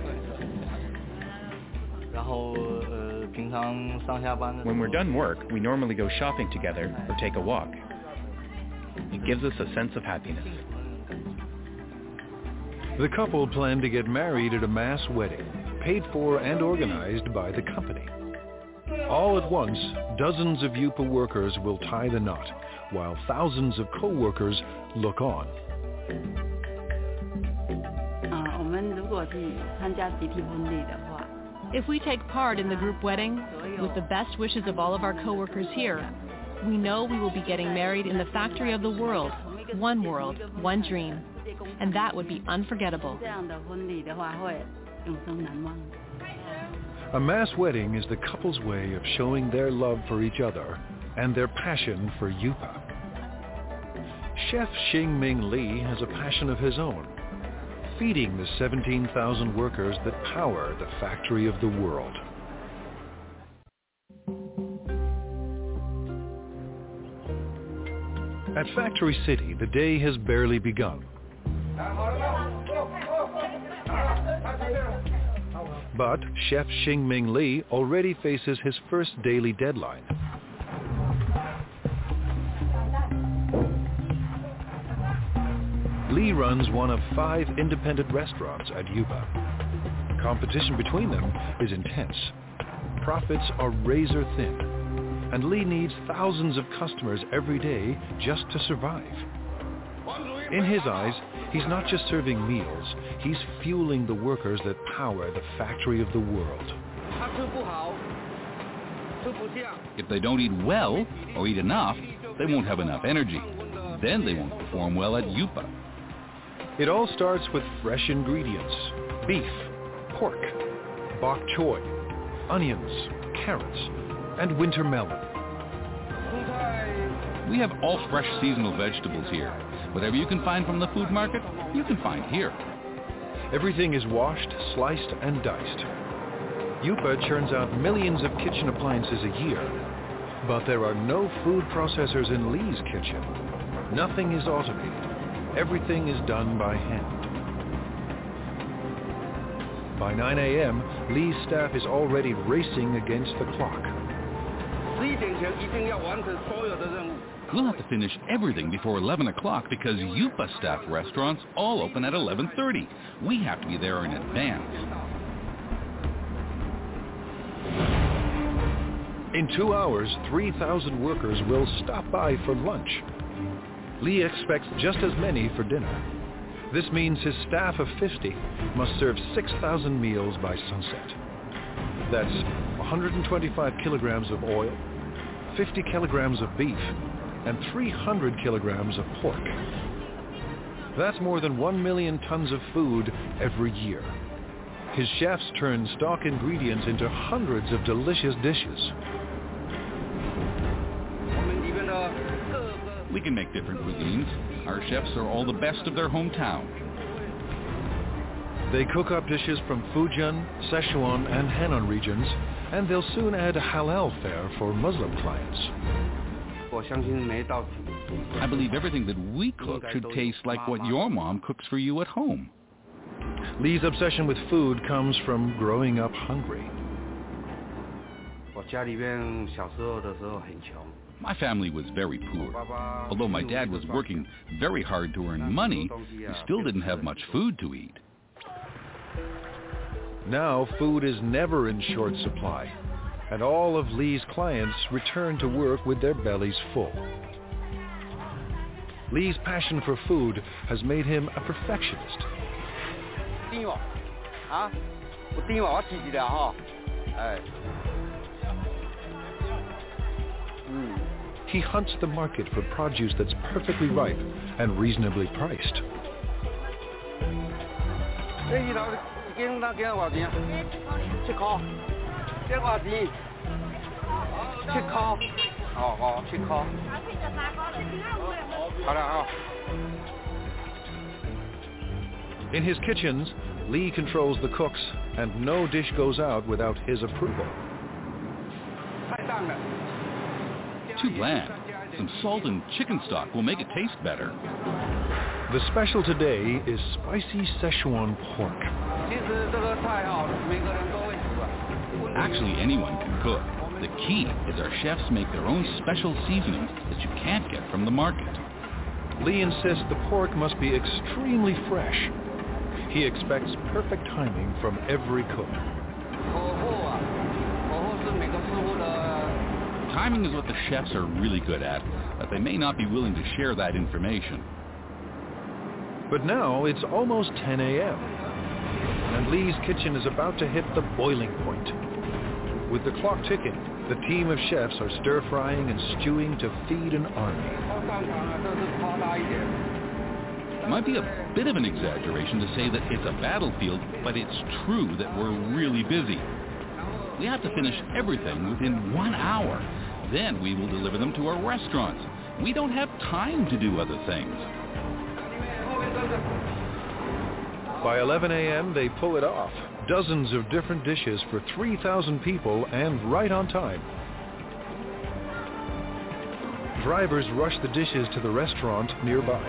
When we're done work, we normally go shopping together or take a walk. It gives us a sense of happiness. The couple planned to get married at a mass wedding, paid for and organized by the company. All at once, dozens of Yupa workers will tie the knot, while thousands of co-workers look on. If we take part in the group wedding, with the best wishes of all of our co-workers here, we know we will be getting married in the factory of the world, one dream, and that would be unforgettable. A mass wedding is the couple's way of showing their love for each other and their passion for Yupa. Chef Xingming Li has a passion of his own, feeding the 17,000 workers that power the factory of the world. At Factory City, the day has barely begun. But Chef Xingming Li already faces his first daily deadline. Li runs one of 5 independent restaurants at Yupa. Competition between them is intense. Profits are razor thin, and Li needs thousands of customers every day just to survive. In his eyes, he's not just serving meals, he's fueling the workers that power the factory of the world. If they don't eat well or eat enough, they won't have enough energy. Then they won't perform well at Yupa. It all starts with fresh ingredients: beef, pork, bok choy, onions, carrots, and winter melon. We have all fresh seasonal vegetables here. Whatever you can find from the food market, you can find here. Everything is washed, sliced, and diced. Yupa churns out millions of kitchen appliances a year. But there are no food processors in Li's kitchen. Nothing is automated. Everything is done by hand. By 9 a.m., Li's staff is already racing against the clock. We'll have to finish everything before 11 o'clock because Yupa staff restaurants all open at 11:30. We have to be there in advance. In 2 hours, 3,000 workers will stop by for lunch. Li expects just as many for dinner. This means his staff of 50 must serve 6,000 meals by sunset. That's 125 kilograms of oil, 50 kilograms of beef, and 300 kilograms of pork. That's more than 1 million tons of food every year. His chefs turn stock ingredients into hundreds of delicious dishes. We can make different cuisines. Our chefs are all the best of their hometown. They cook up dishes from Fujian, Sichuan, and Henan regions, and they'll soon add a halal fare for Muslim clients. I believe everything that we cook should taste like what your mom cooks for you at home. Li's obsession with food comes from growing up hungry. My family was very poor. Although my dad was working very hard to earn money, we still didn't have much food to eat. Now food is never in short supply, and all of Li's clients return to work with their bellies full. Li's passion for food has made him a perfectionist. He hunts the market for produce that's perfectly ripe and reasonably priced. In his kitchens, Li controls the cooks, and no dish goes out without his approval. Too bland. Some salt and chicken stock will make it taste better. The special today is spicy Sichuan pork. Actually, anyone can cook. The key is our chefs make their own special seasonings that you can't get from the market. Li insists the pork must be extremely fresh. He expects perfect timing from every cook. Timing is what the chefs are really good at, but they may not be willing to share that information. But now it's almost 10 a.m. and Lee's kitchen is about to hit the boiling point. With the clock ticking, the team of chefs are stir-frying and stewing to feed an army. It might be a bit of an exaggeration to say that it's a battlefield, but it's true that we're really busy. We have to finish everything within 1 hour. Then we will deliver them to our restaurants. We don't have time to do other things. By 11 a.m., they pull it off. Dozens of different dishes for 3,000 people and right on time. Drivers rush the dishes to the restaurant nearby.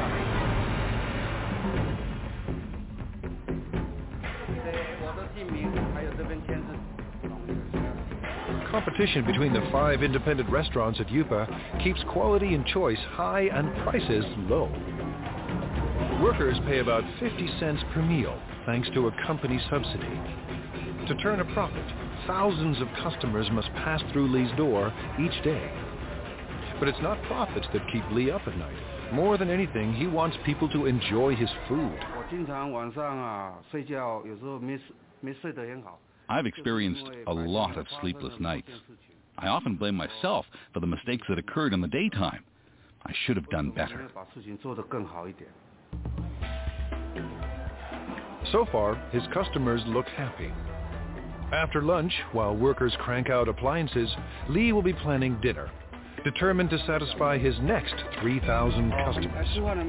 Competition between the 5 independent restaurants at Yupa keeps quality and choice high and prices low. Workers pay about 50 cents per meal, thanks to a company subsidy. To turn a profit, thousands of customers must pass through Lee's door each day. But it's not profits that keep Lee up at night. More than anything, he wants people to enjoy his food. I've experienced a lot of sleepless nights. I often blame myself for the mistakes that occurred in the daytime. I should have done better. So far, his customers look happy. After lunch, while workers crank out appliances, Lee will be planning dinner, determined to satisfy his next 3,000 customers.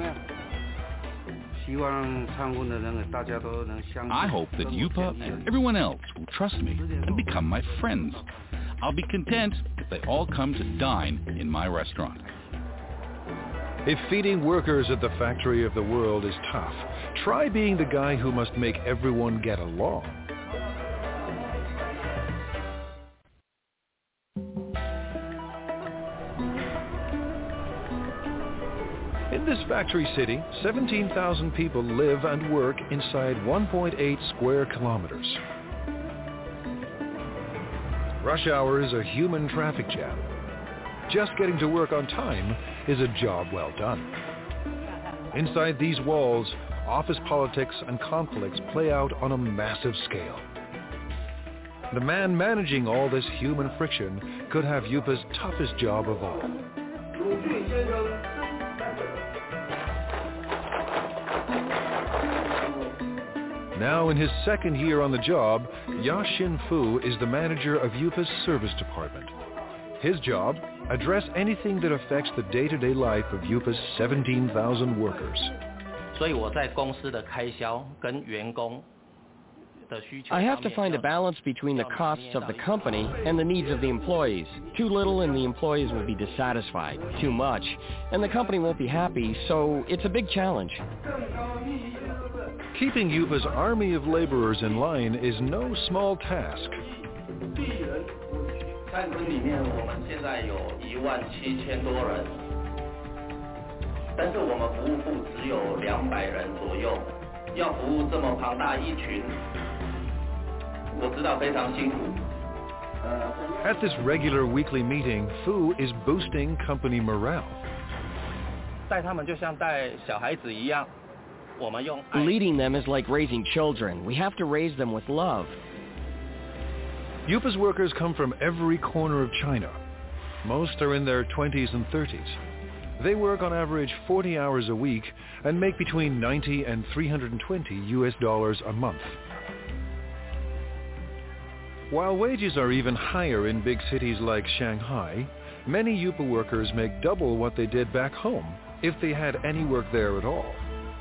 I hope that Yupa and everyone else will trust me and become my friends. I'll be content if they all come to dine in my restaurant. If feeding workers at the factory of the world is tough, try being the guy who must make everyone get along. In this factory city, 17,000 people live and work inside 1.8 square kilometers. Rush hour is a human traffic jam. Just getting to work on time is a job well done. Inside these walls, office politics and conflicts play out on a massive scale. The man managing all this human friction could have Yupa's toughest job of all. Now in his second year on the job, Ya-Shin Fu is the manager of Yupa's service department. His job, address anything that affects the day-to-day life of Yupa's 17,000 workers. I have to find a balance between the costs of the company and the needs of the employees. Too little and the employees will be dissatisfied. Too much and the company won't be happy, so it's a big challenge. Keeping Yupa's army of laborers in line is no small task. At this regular weekly meeting, Fu is boosting company morale. Leading them is like raising children. We have to raise them with love. Yupa's workers come from every corner of China. Most are in their 20s and 30s. They work on average 40 hours a week and make between $90 and $320 a month. While wages are even higher in big cities like Shanghai, many Yupa workers make double what they did back home if they had any work there at all.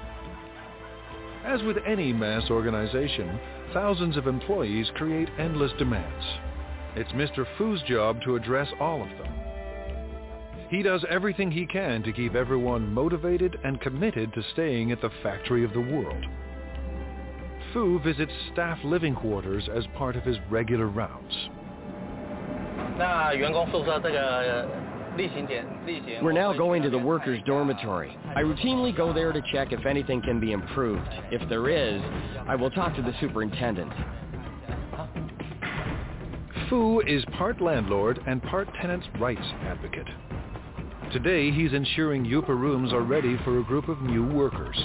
As with any mass organization, thousands of employees create endless demands. It's Mr. Fu's job to address all of them. He does everything he can to keep everyone motivated and committed to staying at the factory of the world. Fu visits staff living quarters as part of his regular rounds. We're now going to the workers' dormitory. I routinely go there to check if anything can be improved. If there is, I will talk to the superintendent. Fu is part landlord and part tenants' rights advocate. Today, he's ensuring Yupa rooms are ready for a group of new workers.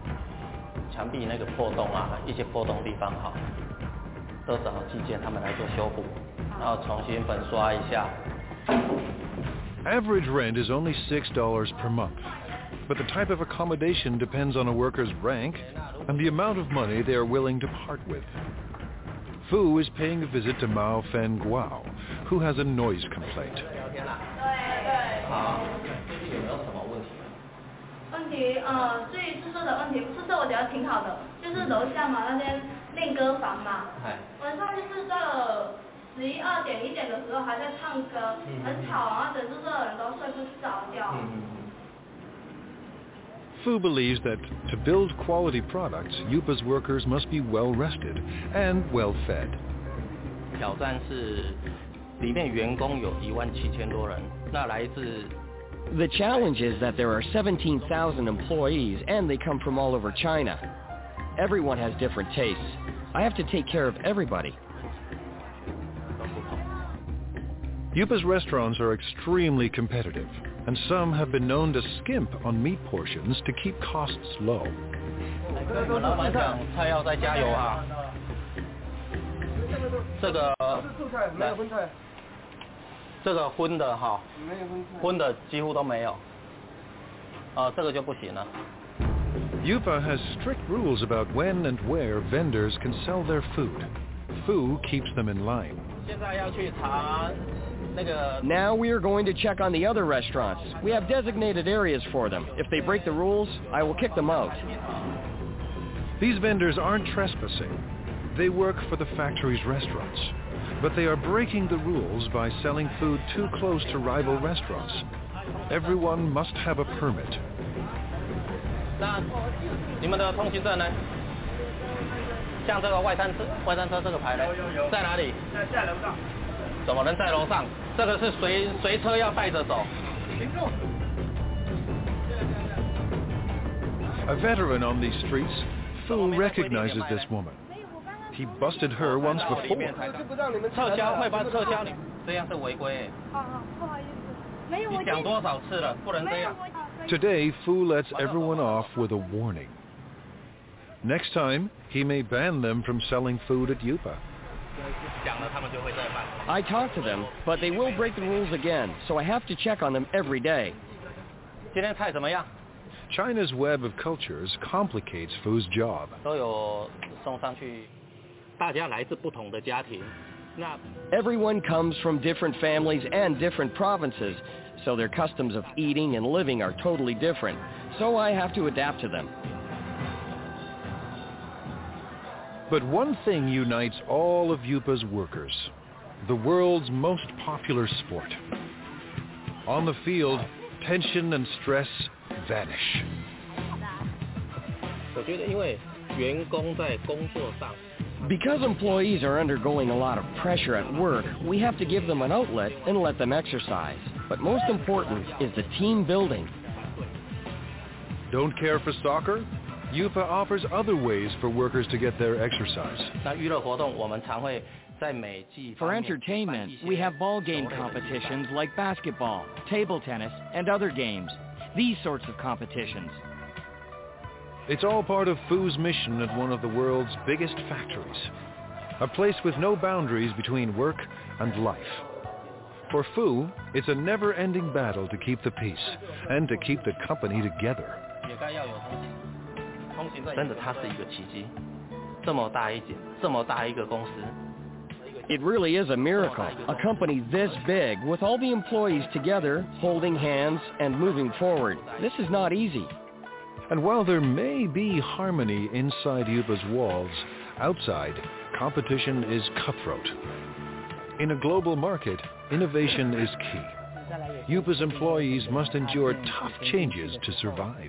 Average rent is only $6 per month, but the type of accommodation depends on a worker's rank and the amount of money they are willing to part with. Fu is paying a visit to Mao Fen Guao, who has a noise complaint. 问题，至于宿舍的问题，宿舍我觉得挺好的，就是楼下嘛那边练歌房嘛，晚上就是到了11、2点、1点的时候还在唱歌，很吵，然后整宿舍的人都睡不着觉。 Fu believes that to build quality products, Yupa's workers must be well rested and well fed. 挑战是里面员工有17000多人，那来自 The challenge is that there are 17,000 employees and they come from all over China. Everyone has different tastes. I have to take care of everybody. Yupa's restaurants are extremely competitive, and some have been known to skimp on meat portions to keep costs low. 老板讲菜要再加油啊！这个来，这个荤的哈，荤的几乎都没有。这个就不行了。 Yupa has strict rules about when and where vendors can sell their food. Fu keeps them in line. 现在要去查那个。 Now we are going to check on the other restaurants. We have designated areas for them. If they break the rules, I will kick them out. These vendors aren't trespassing. They work for the factory's restaurants. But they are breaking the rules by selling food too close to rival restaurants. Everyone must have a permit. 那你们的通行证呢？像这个外餐车这个牌呢，在哪里？在楼上。怎么能在楼上？这个是随车要带着走。 A veteran on these streets, Fu recognizes this woman. He busted her once before. 撤销会把撤销你，这样是违规。不好意思，你讲多少次了，不能这样。 Today, Fu lets everyone off with a warning. Next time, he may ban them from selling food at Yupa. I talk to them, but they will break the rules again, so I have to check on them every day. 今天菜怎么样？ China's web of cultures complicates Fu's job. 都有送上去。 大家来自不同的家庭，那 Everyone comes from different families and different provinces, so their customs of eating and living are totally different. So I have to adapt to them. But one thing unites all of Yupa's workers: the world's most popular sport. On the field, tension and stress vanish. 我觉得，因为员工在工作上。 Because employees are undergoing a lot of pressure at work, we have to give them an outlet and let them exercise. But most important is the team building. Don't care for soccer? Yupa offers other ways for workers to get their exercise. For entertainment, we have ball game competitions like basketball, table tennis, and other games. These sorts of competitions. It's all part of Fu's mission at one of the world's biggest factories, a place with no boundaries between work and life. For Fu, it's a never-ending battle to keep the peace and to keep the company together. 真的，它是一个奇迹，这么大一个公司。 It really is a miracle, a company this big with all the employees together, holding hands and moving forward. This is not easy. And while there may be harmony inside Yupa's walls, outside, competition is cutthroat. In a global market, innovation is key. Yupa's employees must endure tough changes to survive.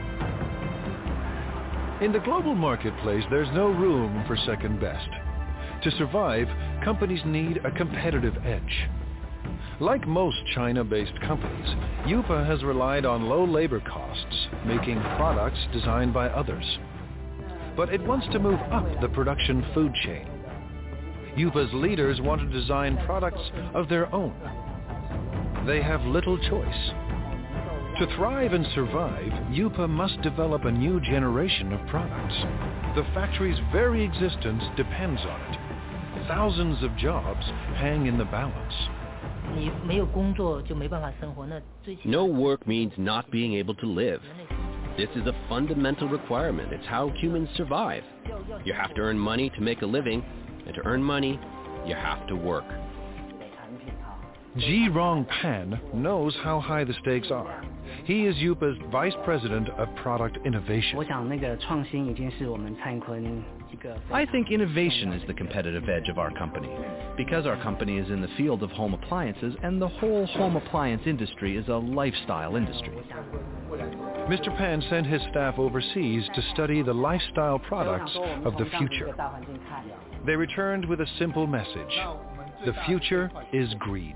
In the global marketplace, there's no room for second best. To survive, companies need a competitive edge. Like most China-based companies, Yupa has relied on low labor costs, making products designed by others. But it wants to move up the production food chain. Yupa's leaders want to design products of their own. They have little choice. To thrive and survive, Yupa must develop a new generation of products. The factory's very existence depends on it. Thousands of jobs hang in the balance. No work means not being able to live. This is a fundamental requirement. It's how humans survive. You have to earn money to make a living, and to earn money, you have to work. Ji Rongpan knows how high the stakes are. He is Yupa's Vice President of Product Innovation. I think innovation is the competitive edge of our company, because our company is in the field of home appliances, and the whole home appliance industry is a lifestyle industry. Mr. Pan sent his staff overseas to study the lifestyle products of the future. They returned with a simple message. The future is green.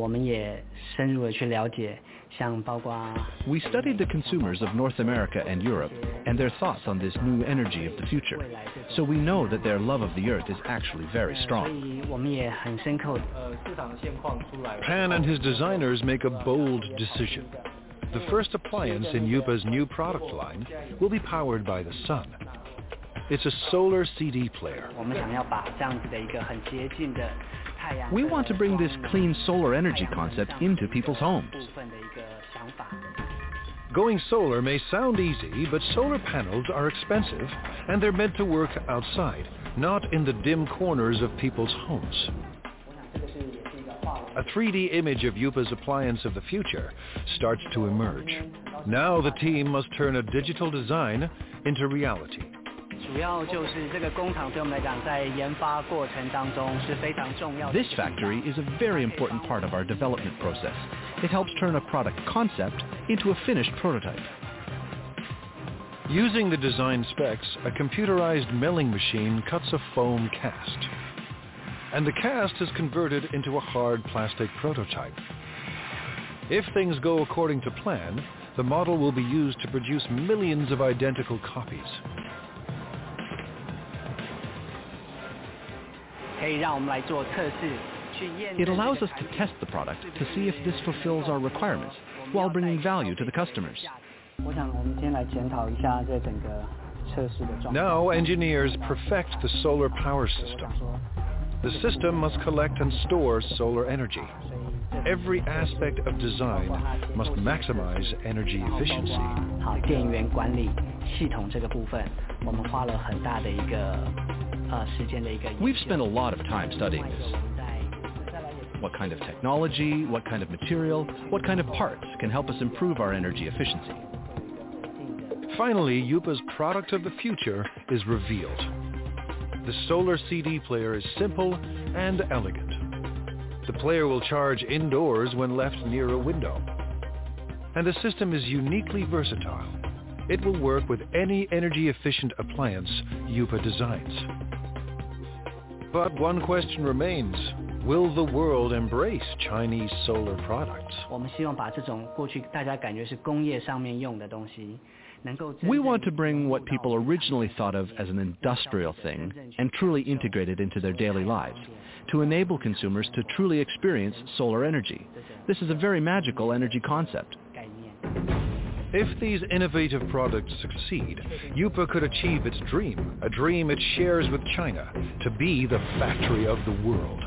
We studied the consumers of North America and Europe and their thoughts on this new energy of the future. So we know that their love of the earth is actually very strong. Pan and his designers make a bold decision. The first appliance in Yupa's new product line will be powered by the sun. It's a solar CD player. We want to bring this clean solar energy concept into people's homes. Going solar may sound easy, but solar panels are expensive, and they're meant to work outside, not in the dim corners of people's homes. A 3D image of Yupa's appliance of the future starts to emerge. Now the team must turn a digital design into reality. This factory is a very important part of our development process. It helps turn a product concept into a finished prototype. Using the design specs, a computerized milling machine cuts a foam cast. And the cast is converted into a hard plastic prototype. If things go according to plan, the model will be used to produce millions of identical copies. It allows us to test the product to see if this fulfills our requirements while bringing value to the customers. Now engineers perfect the solar power system. The system must collect and store solar energy. Every aspect of design must maximize energy efficiency. We've spent a lot of time studying this. What kind of technology, what kind of material, what kind of parts can help us improve our energy efficiency? Finally, Yupa's product of the future is revealed. The solar CD player is simple and elegant. The player will charge indoors when left near a window. And the system is uniquely versatile. It will work with any energy-efficient appliance Yupa designs. But one question remains. Will the world embrace Chinese solar products? We want to bring what people originally thought of as an industrial thing and truly integrate it into their daily lives, to enable consumers to truly experience solar energy. This is a very magical energy concept. If these innovative products succeed, Yupa could achieve its dream, a dream it shares with China, to be the factory of the world.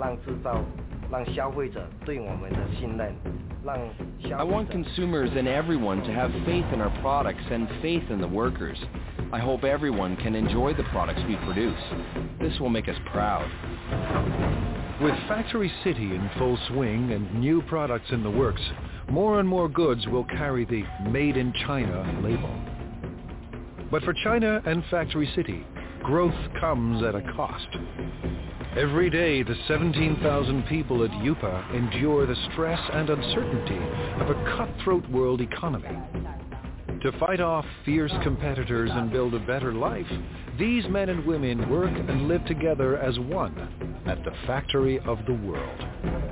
I want consumers and everyone to have faith in our products and faith in the workers. I hope everyone can enjoy the products we produce. This will make us proud. With Factory City in full swing and new products in the works, more and more goods will carry the Made in China label. But for China and Factory City, growth comes at a cost. Every day, the 17,000 people at Yupa endure the stress and uncertainty of a cutthroat world economy. To fight off fierce competitors and build a better life, these men and women work and live together as one at the factory of the world.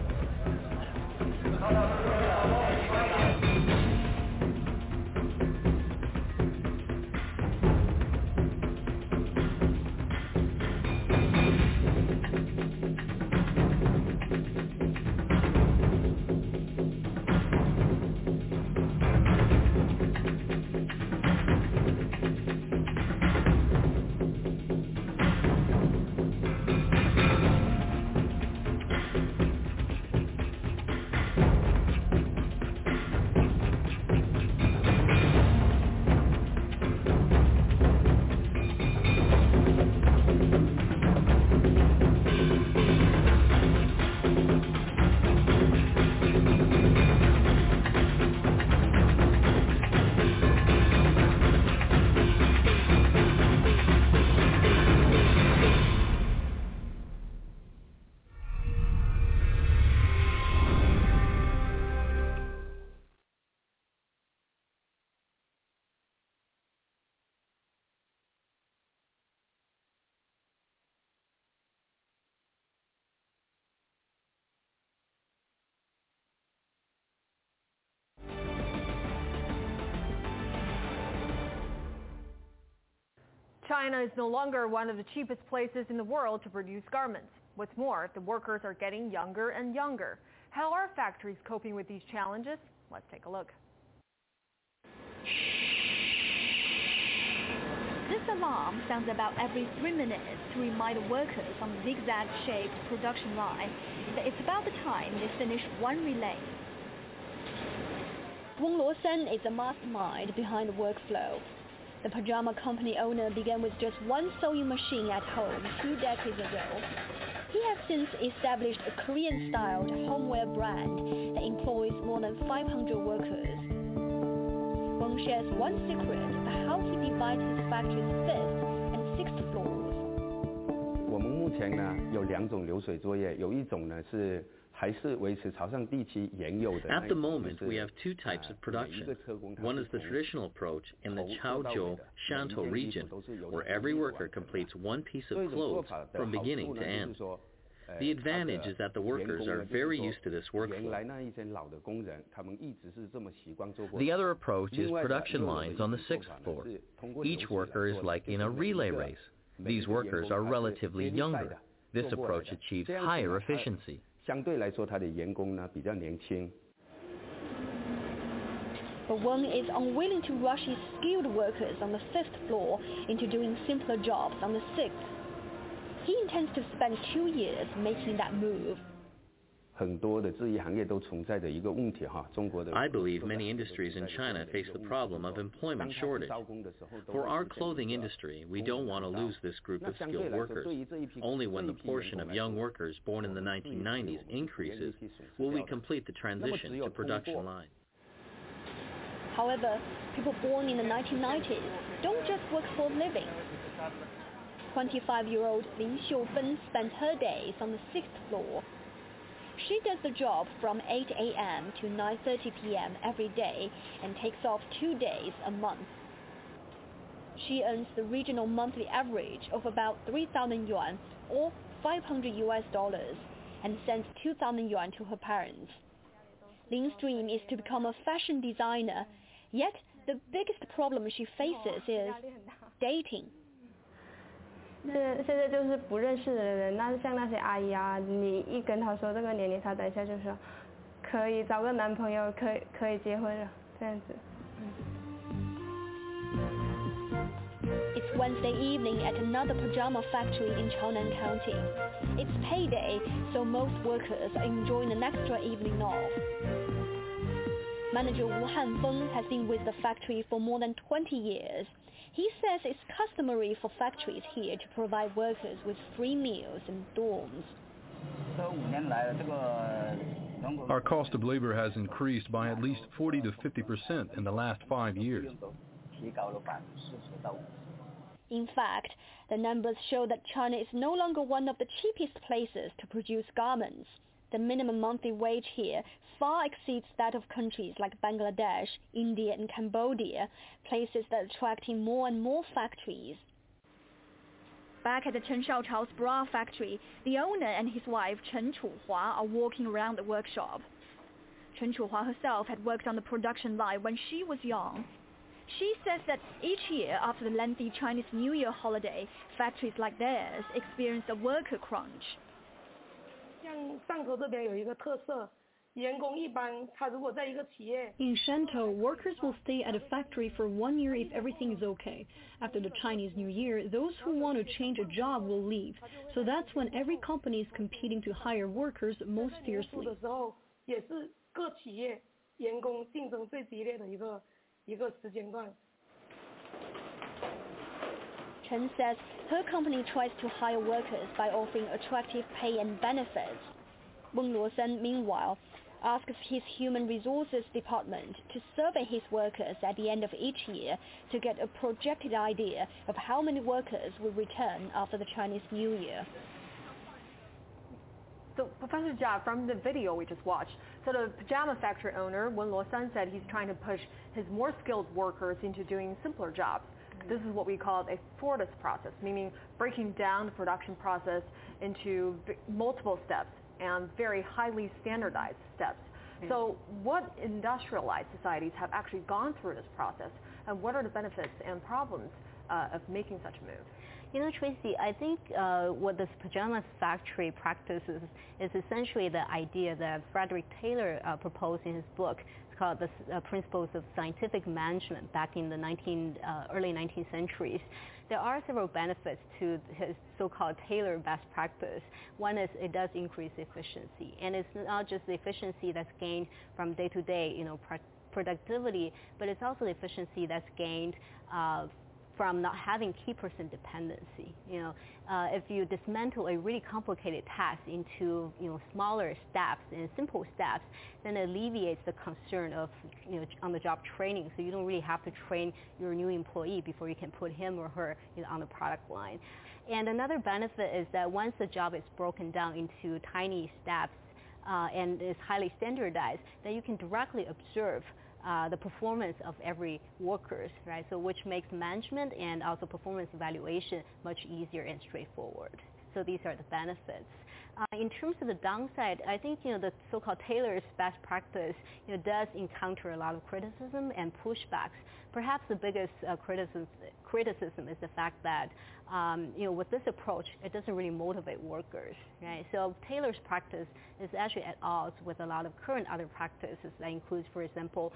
China is no longer one of the cheapest places in the world to produce garments. What's more, the workers are getting younger and younger. How are factories coping with these challenges? Let's take a look. This alarm sounds about every 3 minutes to remind workers on the zigzag-shaped production line that it's about the time they finish one relay. Wang Luosen is the mastermind behind the workflow. The pajama company owner began with just one sewing machine at home 2 decades ago. He has since established a Korean-styled homeware brand that employs more than 500 workers. Wang shares one secret of how he divides his factory's 5th and 6th floors. 我们目前呢有2种流水作业，有一种呢是 At the moment, we have 2 types of production. One is the traditional approach in the Chaozhou, Shantou region, where every worker completes one piece of clothes from beginning to end. The advantage is that the workers are very used to this workflow. The other approach is production lines on the 6th floor. Each worker is like in a relay race. These workers are relatively younger. This approach achieves higher efficiency. 相对来说，他的员工呢比较年轻。 But Wang is unwilling to rush his skilled workers on the 5th floor into doing simpler jobs on the 6th. He intends to spend 2 years making that move. 很多的制衣行业都存在着一个问题哈，中国的。 I believe many industries in China face the problem of employment shortage. For our clothing industry, we don't want to lose this group of skilled workers. Only when the portion of young workers born in the 1990s increases will we complete the transition to production line. However, people born in the 1990s don't just work for a living. 25-year-old Lin Xiufen spends her days on the 6th floor. She does the job from 8 a.m. to 9:30 p.m. every day and takes off 2 days a month. She earns the regional monthly average of about 3,000 yuan or $500 and sends 2,000 yuan to her parents. Lin's dream is to become a fashion designer, yet the biggest problem she faces is dating. 现在就是不认识的人，那像那些阿姨啊，你一跟她说这个年龄差，等一下就说可以找个男朋友，可以结婚了，这样子。 It's Wednesday evening at another pajama factory in Chaonan County. It's payday, so most workers are enjoying an extra evening off. Manager Wu Hanfeng has been with the factory for more than 20 years. He says it's customary for factories here to provide workers with free meals and dorms. Our cost of labor has increased by at least 40 to 50% in the last 5 years. In fact, the numbers show that China is no longer one of the cheapest places to produce garments. The minimum monthly wage here far exceeds that of countries like Bangladesh, India, and Cambodia, places that are attracting more and more factories. Back at the Chen Shaochao's bra factory, the owner and his wife Chen Chuhua are walking around the workshop. Chen Chuhua herself had worked on the production line when she was young. She says that each year after the lengthy Chinese New Year holiday, factories like theirs experience a worker crunch. In Shantou, workers will stay at a factory for 1 year if everything is okay. After the Chinese New Year, those who want to change a job will leave. So that's when every company is competing to hire workers most fiercely. Chen says her company tries to hire workers by offering attractive pay and benefits. Weng Luosen, meanwhile, asks his human resources department to survey his workers at the end of each year to get a projected idea of how many workers will return after the Chinese New Year. So, Professor Jia, from the video we just watched, so the pajama factory owner, Wen Luosan, said he's trying to push his more skilled workers into doing simpler jobs. This is what we call a Fortis process, meaning breaking down the production process into multiple steps and very highly standardized steps. So what industrialized societies have actually gone through this process, and what are the benefits and problems of making such a move? You know, Tracy, I think what this pajama factory practices is essentially the idea that Frederick Taylor proposed in his book. It's called the Principles of Scientific Management back in the early 19th centuries. There are several benefits to his so-called Taylor best practice. One is it does increase efficiency, and it's not just the efficiency that's gained from day-to-day, productivity, but it's also the efficiency that's gained from not having key person dependency. If you dismantle a really complicated task into smaller steps and simple steps, then it alleviates the concern of on-the-job training. So you don't really have to train your new employee before you can put him or her on the product line. And another benefit is that once the job is broken down into tiny steps and is highly standardized, then you can directly observe the performance of every workers, right? So which makes management and also performance evaluation much easier and straightforward. So these are the benefits. In terms of the downside, I think the so-called Taylor's best practice does encounter a lot of criticism and pushbacks. Perhaps the biggest criticism is the fact that with this approach, it doesn't really motivate workers, right? So Taylor's practice is actually at odds with a lot of current other practices that includes, for example,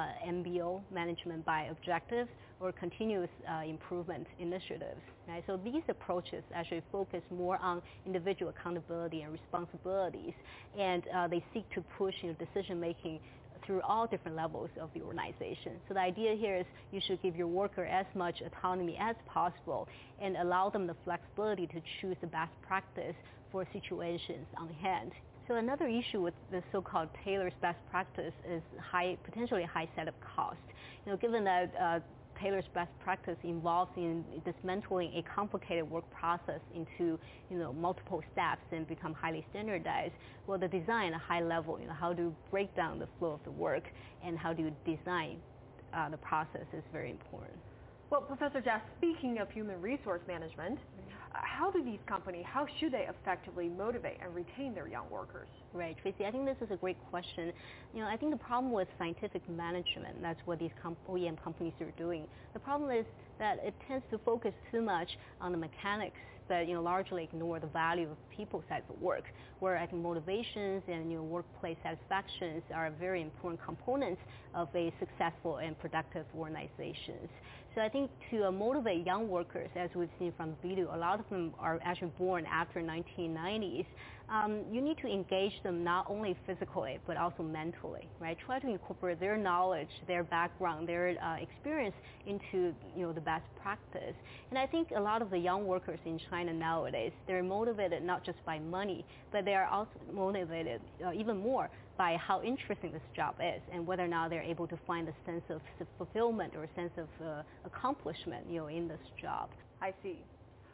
MBO, management by objectives, or continuous improvement initiatives, right? So these approaches actually focus more on individual accountability and responsibilities, and they seek to push decision-making through all different levels of the organization. So the idea here is you should give your worker as much autonomy as possible and allow them the flexibility to choose the best practice for situations on hand. So another issue with the so-called Taylor's best practice is potentially high setup cost. Given that Taylor's best practice involves in dismantling a complicated work process into multiple steps and become highly standardized. Well, the design at a high level, how to break down the flow of the work and how do you design the process is very important. Well, Professor Jia, speaking of human resource management, how should they effectively motivate and retain their young workers? Right, Tracy, I think this is a great question. I think the problem with scientific management, that's what these OEM companies are doing. The problem is that it tends to focus too much on the mechanics, but largely ignore the value of people side of work, where I think motivations and workplace satisfactions are very important components of a successful and productive organizations. So I think to motivate young workers, as we've seen from the video, a lot of them are actually born after 1990s. You need to engage them not only physically but also mentally, right? Try to incorporate their knowledge, their background, their experience into the best practice. And I think a lot of the young workers in China nowadays, they're motivated not just by money, but they are also motivated even more by how interesting this job is and whether or not they're able to find a sense of fulfillment or a sense of accomplishment in this job. I see.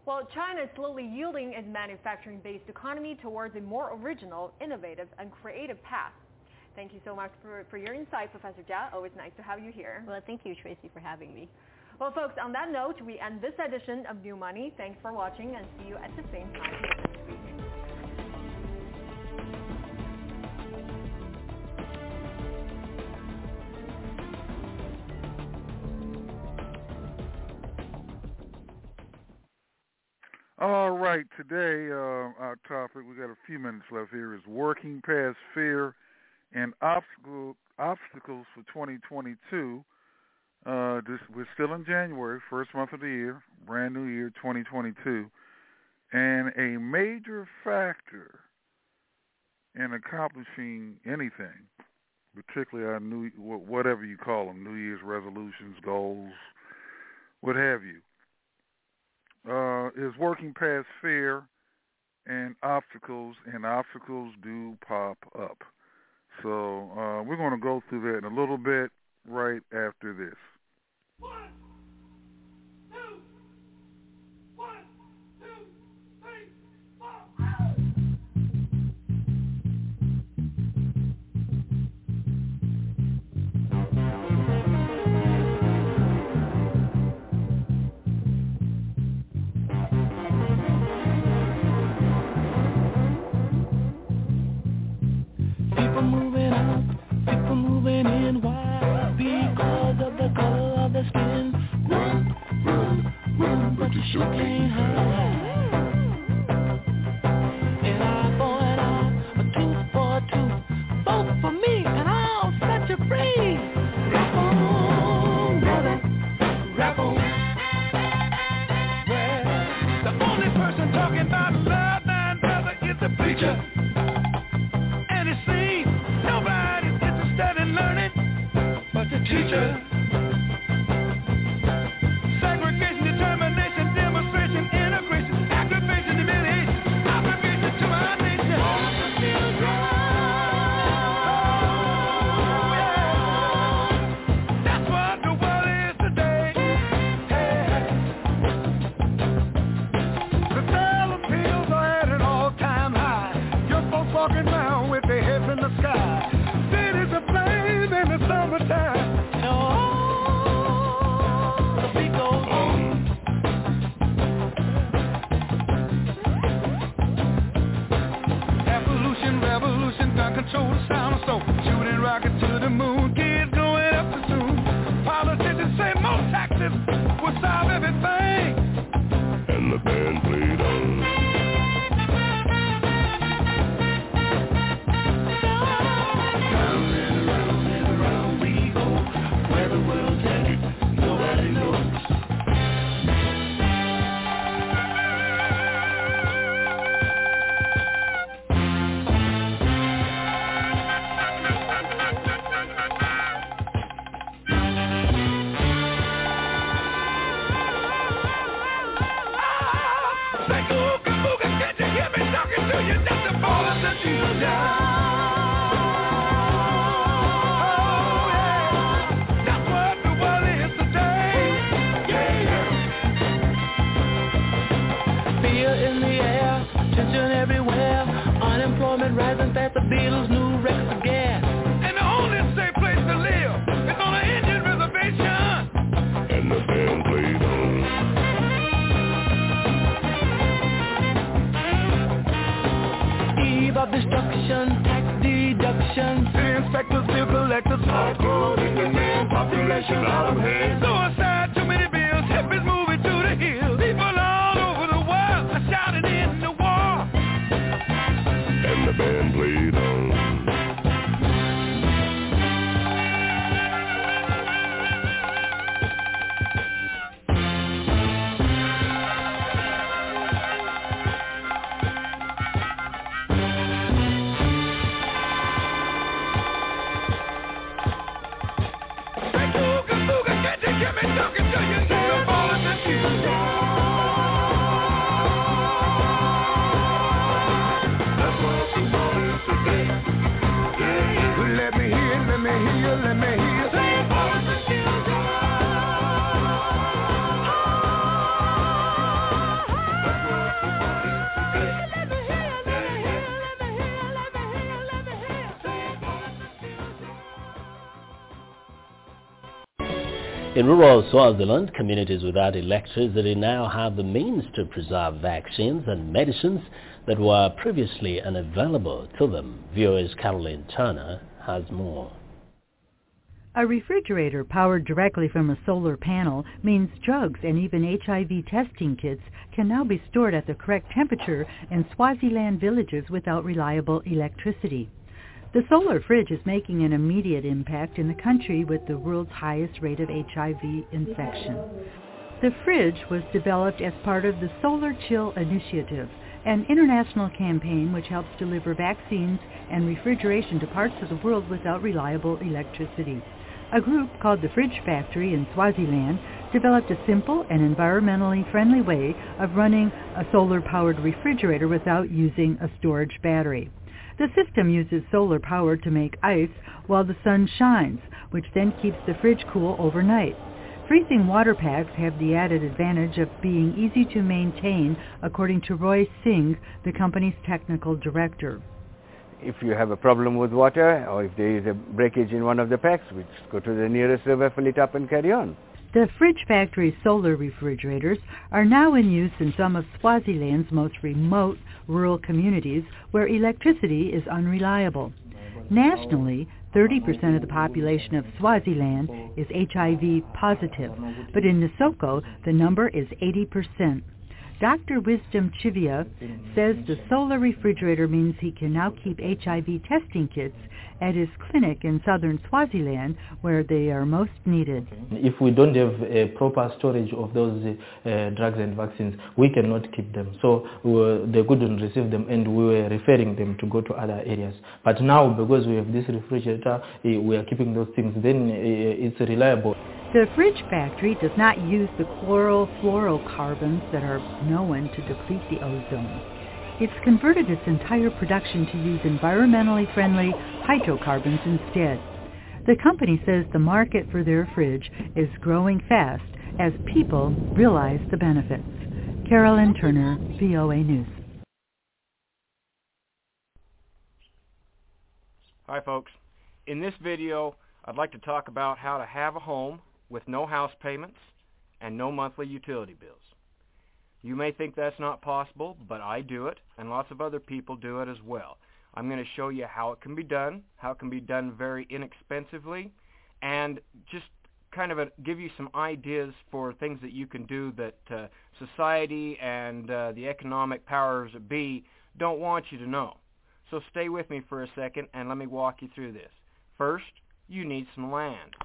Well, China is slowly yielding its manufacturing-based economy towards a more original, innovative, and creative path. Thank you so much for your insight, Professor Jia. Always nice to have you here. Well, thank you, Tracy, for having me. Well, folks, on that note, we end this edition of New Money. Thanks for watching, and see you at the same time next week. All right, today our topic, we got a few minutes left here, is working past fear and obstacles for 2022. We're still in January, first month of the year, brand new year, 2022. And a major factor in accomplishing anything, particularly our whatever you call them, New Year's resolutions, goals, what have you, is working past fear and obstacles do pop up. So we're going to go through that in a little bit right after this. 1, 2, 1, 2, 3, 4. People moving out, people moving in. Why? Because of the color of their skin. Run, but you sure can't hide. An eye for an eye, a tooth for a tooth. Vote for me and I'll set you free. Rap on, brother, rap on. Well, the only person talking about love and brother is the preacher. And it seems nobody's interested in learning but the teacher. Segregation, determination, demonstration, integration, aggravation, humiliation, obligation to our nation. All the children. That's what the world is today. The dollar bills are at an all-time high. Young folks walking around with their heads in the sky. Cities aflame in the summertime. In rural Swaziland, communities without electricity now have the means to preserve vaccines and medicines that were previously unavailable to them. VOA's Caroline Turner has more. A refrigerator powered directly from a solar panel means drugs and even HIV testing kits can now be stored at the correct temperature in Swaziland villages without reliable electricity. The solar fridge is making an immediate impact in the country with the world's highest rate of HIV infection. The fridge was developed as part of the Solar Chill Initiative, an international campaign which helps deliver vaccines and refrigeration to parts of the world without reliable electricity. A group called the Fridge Factory in Swaziland developed a simple and environmentally friendly way of running a solar-powered refrigerator without using a storage battery. The system uses solar power to make ice while the sun shines, which then keeps the fridge cool overnight. Freezing water packs have the added advantage of being easy to maintain, according to Roy Singh, the company's technical director. If you have a problem with water, or if there is a breakage in one of the packs, we just go to the nearest river, fill it up and carry on. The Fridge Factory's solar refrigerators are now in use in some of Swaziland's most remote rural communities where electricity is unreliable. Nationally, 30% of the population of Swaziland is HIV positive, but in Nisoko the number is 80%. Dr. Wisdom Chivia says the solar refrigerator means he can now keep HIV testing kits at his clinic in southern Swaziland where they are most needed. If we don't have a proper storage of those drugs and vaccines, we cannot keep them. So they couldn't receive them and we were referring them to go to other areas. But now, because we have this refrigerator, we are keeping those things, then it's reliable. The Fridge Factory does not use the chlorofluorocarbons that are known to deplete the ozone. It's converted its entire production to use environmentally friendly hydrocarbons instead. The company says the market for their fridge is growing fast as people realize the benefits. Carolyn Turner, VOA News. Hi folks. In this video, I'd like to talk about how to have a home with no house payments and no monthly utility bills. You may think that's not possible, but I do it, and lots of other people do it as well. I'm going to show you how it can be done, how it can be done very inexpensively, and just kind of give you some ideas for things that you can do that society and the economic powers that be don't want you to know. So stay with me for a second and let me walk you through this. First, you need some land.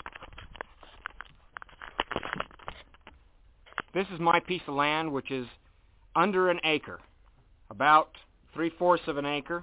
This is my piece of land, which is under an acre, about 3/4 of an acre,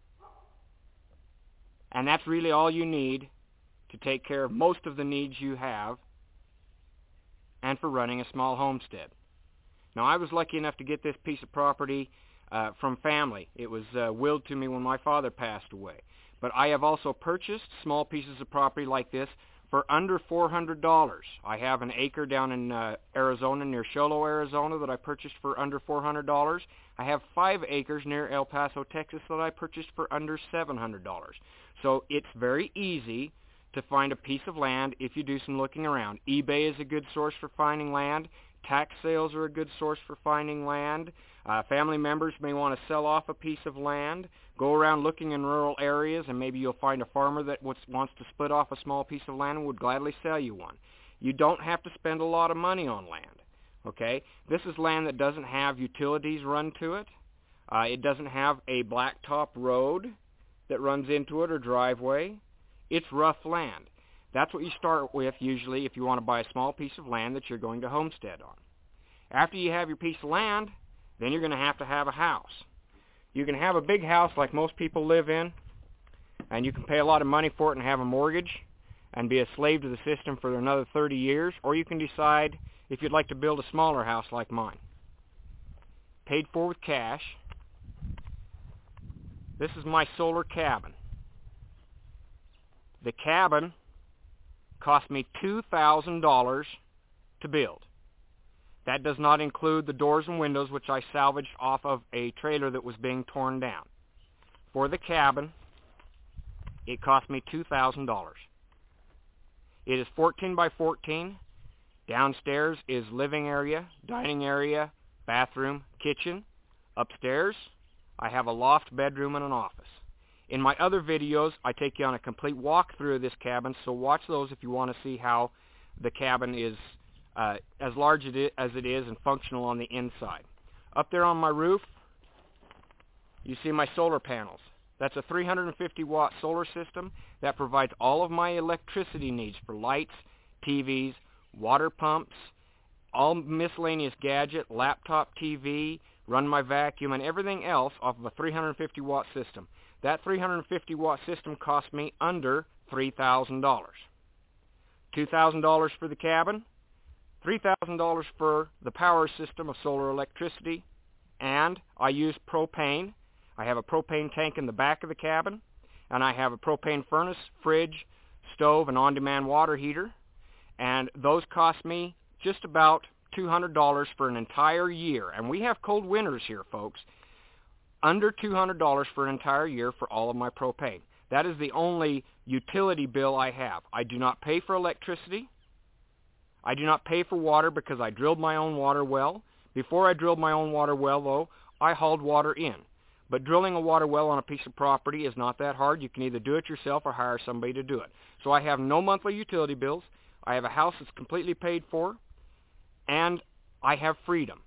and that's really all you need to take care of most of the needs you have and for running a small homestead. Now, I was lucky enough to get this piece of property from family. It was willed to me when my father passed away. But I have also purchased small pieces of property like this for under $400. I have an acre down in Arizona, near Sholo, Arizona, that I purchased for under $400. I have 5 acres near El Paso, Texas, that I purchased for under $700. So it's very easy to find a piece of land if you do some looking around. eBay is a good source for finding land. Tax sales are a good source for finding land. Family members may want to sell off a piece of land. Go around looking in rural areas, and maybe you'll find a farmer that wants to split off a small piece of land and would gladly sell you one. You don't have to spend a lot of money on land. Okay? This is land that doesn't have utilities run to it. It doesn't have a blacktop road that runs into it or driveway. It's rough land. That's what you start with usually if you want to buy a small piece of land that you're going to homestead on. After you have your piece of land, then you're going to have a house. You can have a big house like most people live in, and you can pay a lot of money for it and have a mortgage and be a slave to the system for another 30 years, or you can decide if you'd like to build a smaller house like mine. Paid for with cash. This is my solar cabin. The cabin cost me $2,000 to build. That does not include the doors and windows, which I salvaged off of a trailer that was being torn down. For the cabin, it cost me $2,000. It is 14 by 14. Downstairs is living area, dining area, bathroom, kitchen. Upstairs, I have a loft bedroom and an office. In my other videos, I take you on a complete walkthrough of this cabin, so watch those if you want to see how the cabin is as large as it is and functional on the inside. Up there on my roof, you see my solar panels. That's a 350-watt solar system that provides all of my electricity needs for lights, TVs, water pumps, all miscellaneous gadget, laptop TV, run my vacuum, and everything else off of a 350-watt system. That 350-watt system cost me under $3,000. $2,000 for the cabin, $3,000 for the power system of solar electricity, and I use propane. I have a propane tank in the back of the cabin, and I have a propane furnace, fridge, stove, and on-demand water heater, and those cost me just about $200 for an entire year. And we have cold winters here, folks. Under $200 for an entire year for all of my propane. That is the only utility bill I have. I do not pay for electricity. I do not pay for water because I drilled my own water well. Before I drilled my own water well, though, I hauled water in. But drilling a water well on a piece of property is not that hard. You can either do it yourself or hire somebody to do it. So I have no monthly utility bills. I have a house that's completely paid for, and I have freedom.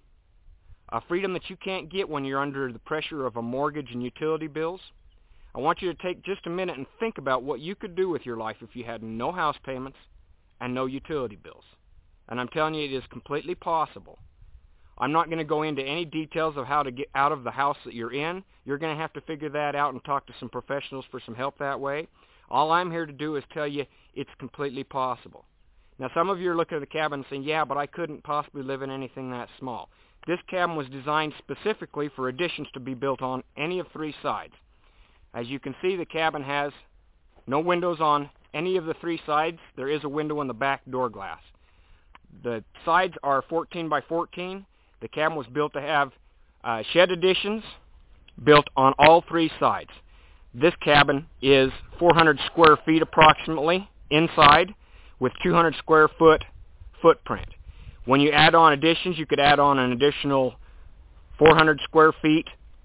A freedom that you can't get when you're under the pressure of a mortgage and utility bills. I want you to take just a minute and think about what you could do with your life if you had no house payments and no utility bills. And I'm telling you, it is completely possible. I'm not going to go into any details of how to get out of the house that you're in. You're going to have to figure that out and talk to some professionals for some help that way. All I'm here to do is tell you it's completely possible. Now, some of you are looking at the cabin and saying, yeah, but I couldn't possibly live in anything that small. This cabin was designed specifically for additions to be built on any of three sides. As you can see, the cabin has no windows on any of the three sides. There is a window in the back door glass. The sides are 14 by 14. The cabin was built to have shed additions built on all three sides. This cabin is 400 square feet approximately inside with 200 square foot footprint. When you add on additions, you could add on an additional 400 square feet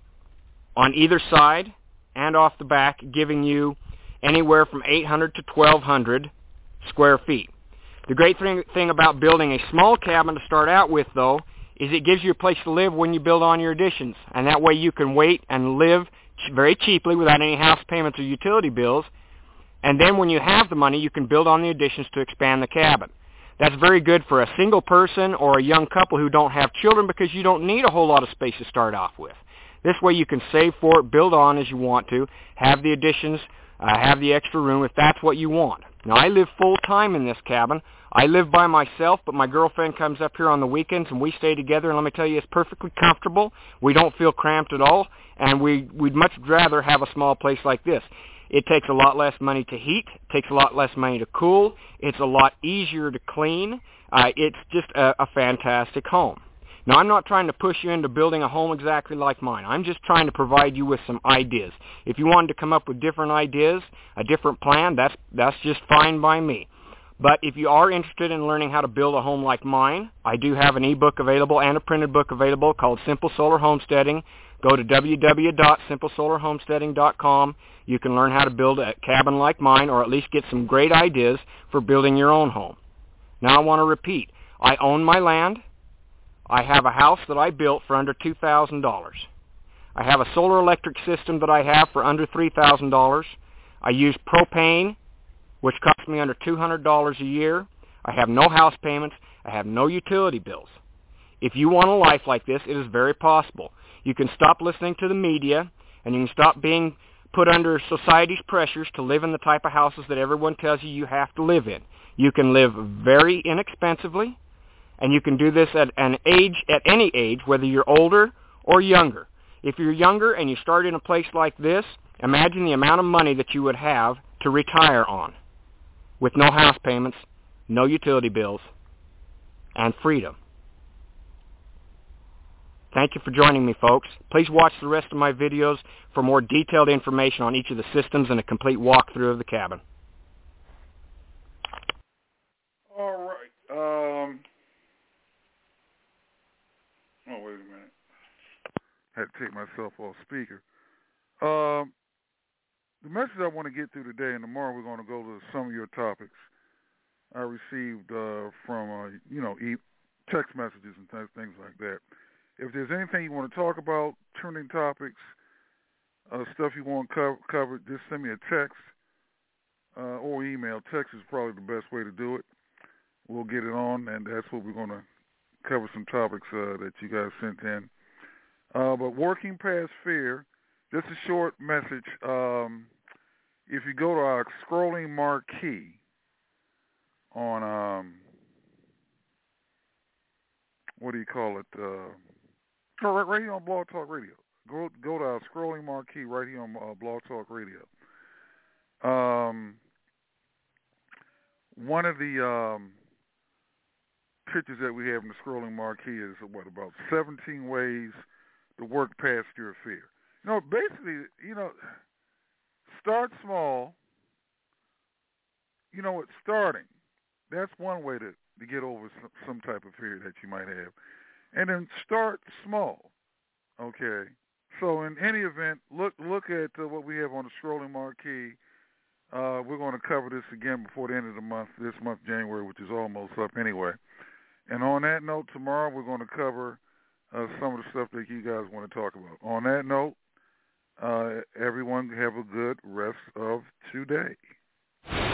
on either side and off the back, giving you anywhere from 800 to 1,200 square feet. The great thing about building a small cabin to start out with, though, is it gives you a place to live when you build on your additions. And that way you can wait and live very cheaply without any house payments or utility bills. And then when you have the money, you can build on the additions to expand the cabin. That's very good for a single person or a young couple who don't have children because you don't need a whole lot of space to start off with. This way you can save for it, build on as you want to, have the additions, have the extra room if that's what you want. Now, I live full-time in this cabin. I live by myself, but my girlfriend comes up here on the weekends, and we stay together, and let me tell you, it's perfectly comfortable. We don't feel cramped at all, and we'd much rather have a small place like this. It takes a lot less money to heat. It takes a lot less money to cool. It's a lot easier to clean. It's just a fantastic home. Now, I'm not trying to push you into building a home exactly like mine. I'm just trying to provide you with some ideas. If you wanted to come up with different ideas, a different plan, that's just fine by me. But if you are interested in learning how to build a home like mine, I do have an ebook available and a printed book available called Simple Solar Homesteading. Go to www.simplesolarhomesteading.com. You can learn how to build a cabin like mine, or at least get some great ideas for building your own home. Now I want to repeat. I own my land. I have a house that I built for under $2,000. I have a solar electric system that I have for under $3,000. I use propane, which costs me under $200 a year. I have no house payments. I have no utility bills. If you want a life like this, it is very possible. You can stop listening to the media, and you can stop being put under society's pressures to live in the type of houses that everyone tells you have to live in. You can live very inexpensively, and you can do this at any age, whether you're older or younger. If you're younger and you start in a place like this, imagine the amount of money that you would have to retire on with no house payments, no utility bills, and freedom. Thank you for joining me, folks. Please watch the rest of my videos for more detailed information on each of the systems and a complete walkthrough of the cabin. All right. Oh, wait a minute. Had to take myself off speaker. The message I want to get through today, and tomorrow we're going to go to some of your topics I received from, text messages and things like that. If there's anything you want to talk about, trending topics, stuff you want covered, just send me a text or email. Text is probably the best way to do it. We'll get it on, and that's what we're going to cover, some topics that you guys sent in. But working past fear, just a short message. If you go to our scrolling marquee on, what do you call it? Right here on Blog Talk Radio. Go to our scrolling marquee right here on Blog Talk Radio. One of the pictures that we have in the scrolling marquee is about 17 ways to work past your fear. Basically, start small. Starting, that's one way to get over some type of fear that you might have. And then start small, okay? So in any event, look at what we have on the scrolling marquee. We're going to cover this again before the end of the month, this month, January, which is almost up anyway. And on that note, tomorrow we're going to cover some of the stuff that you guys want to talk about. On that note, everyone have a good rest of today.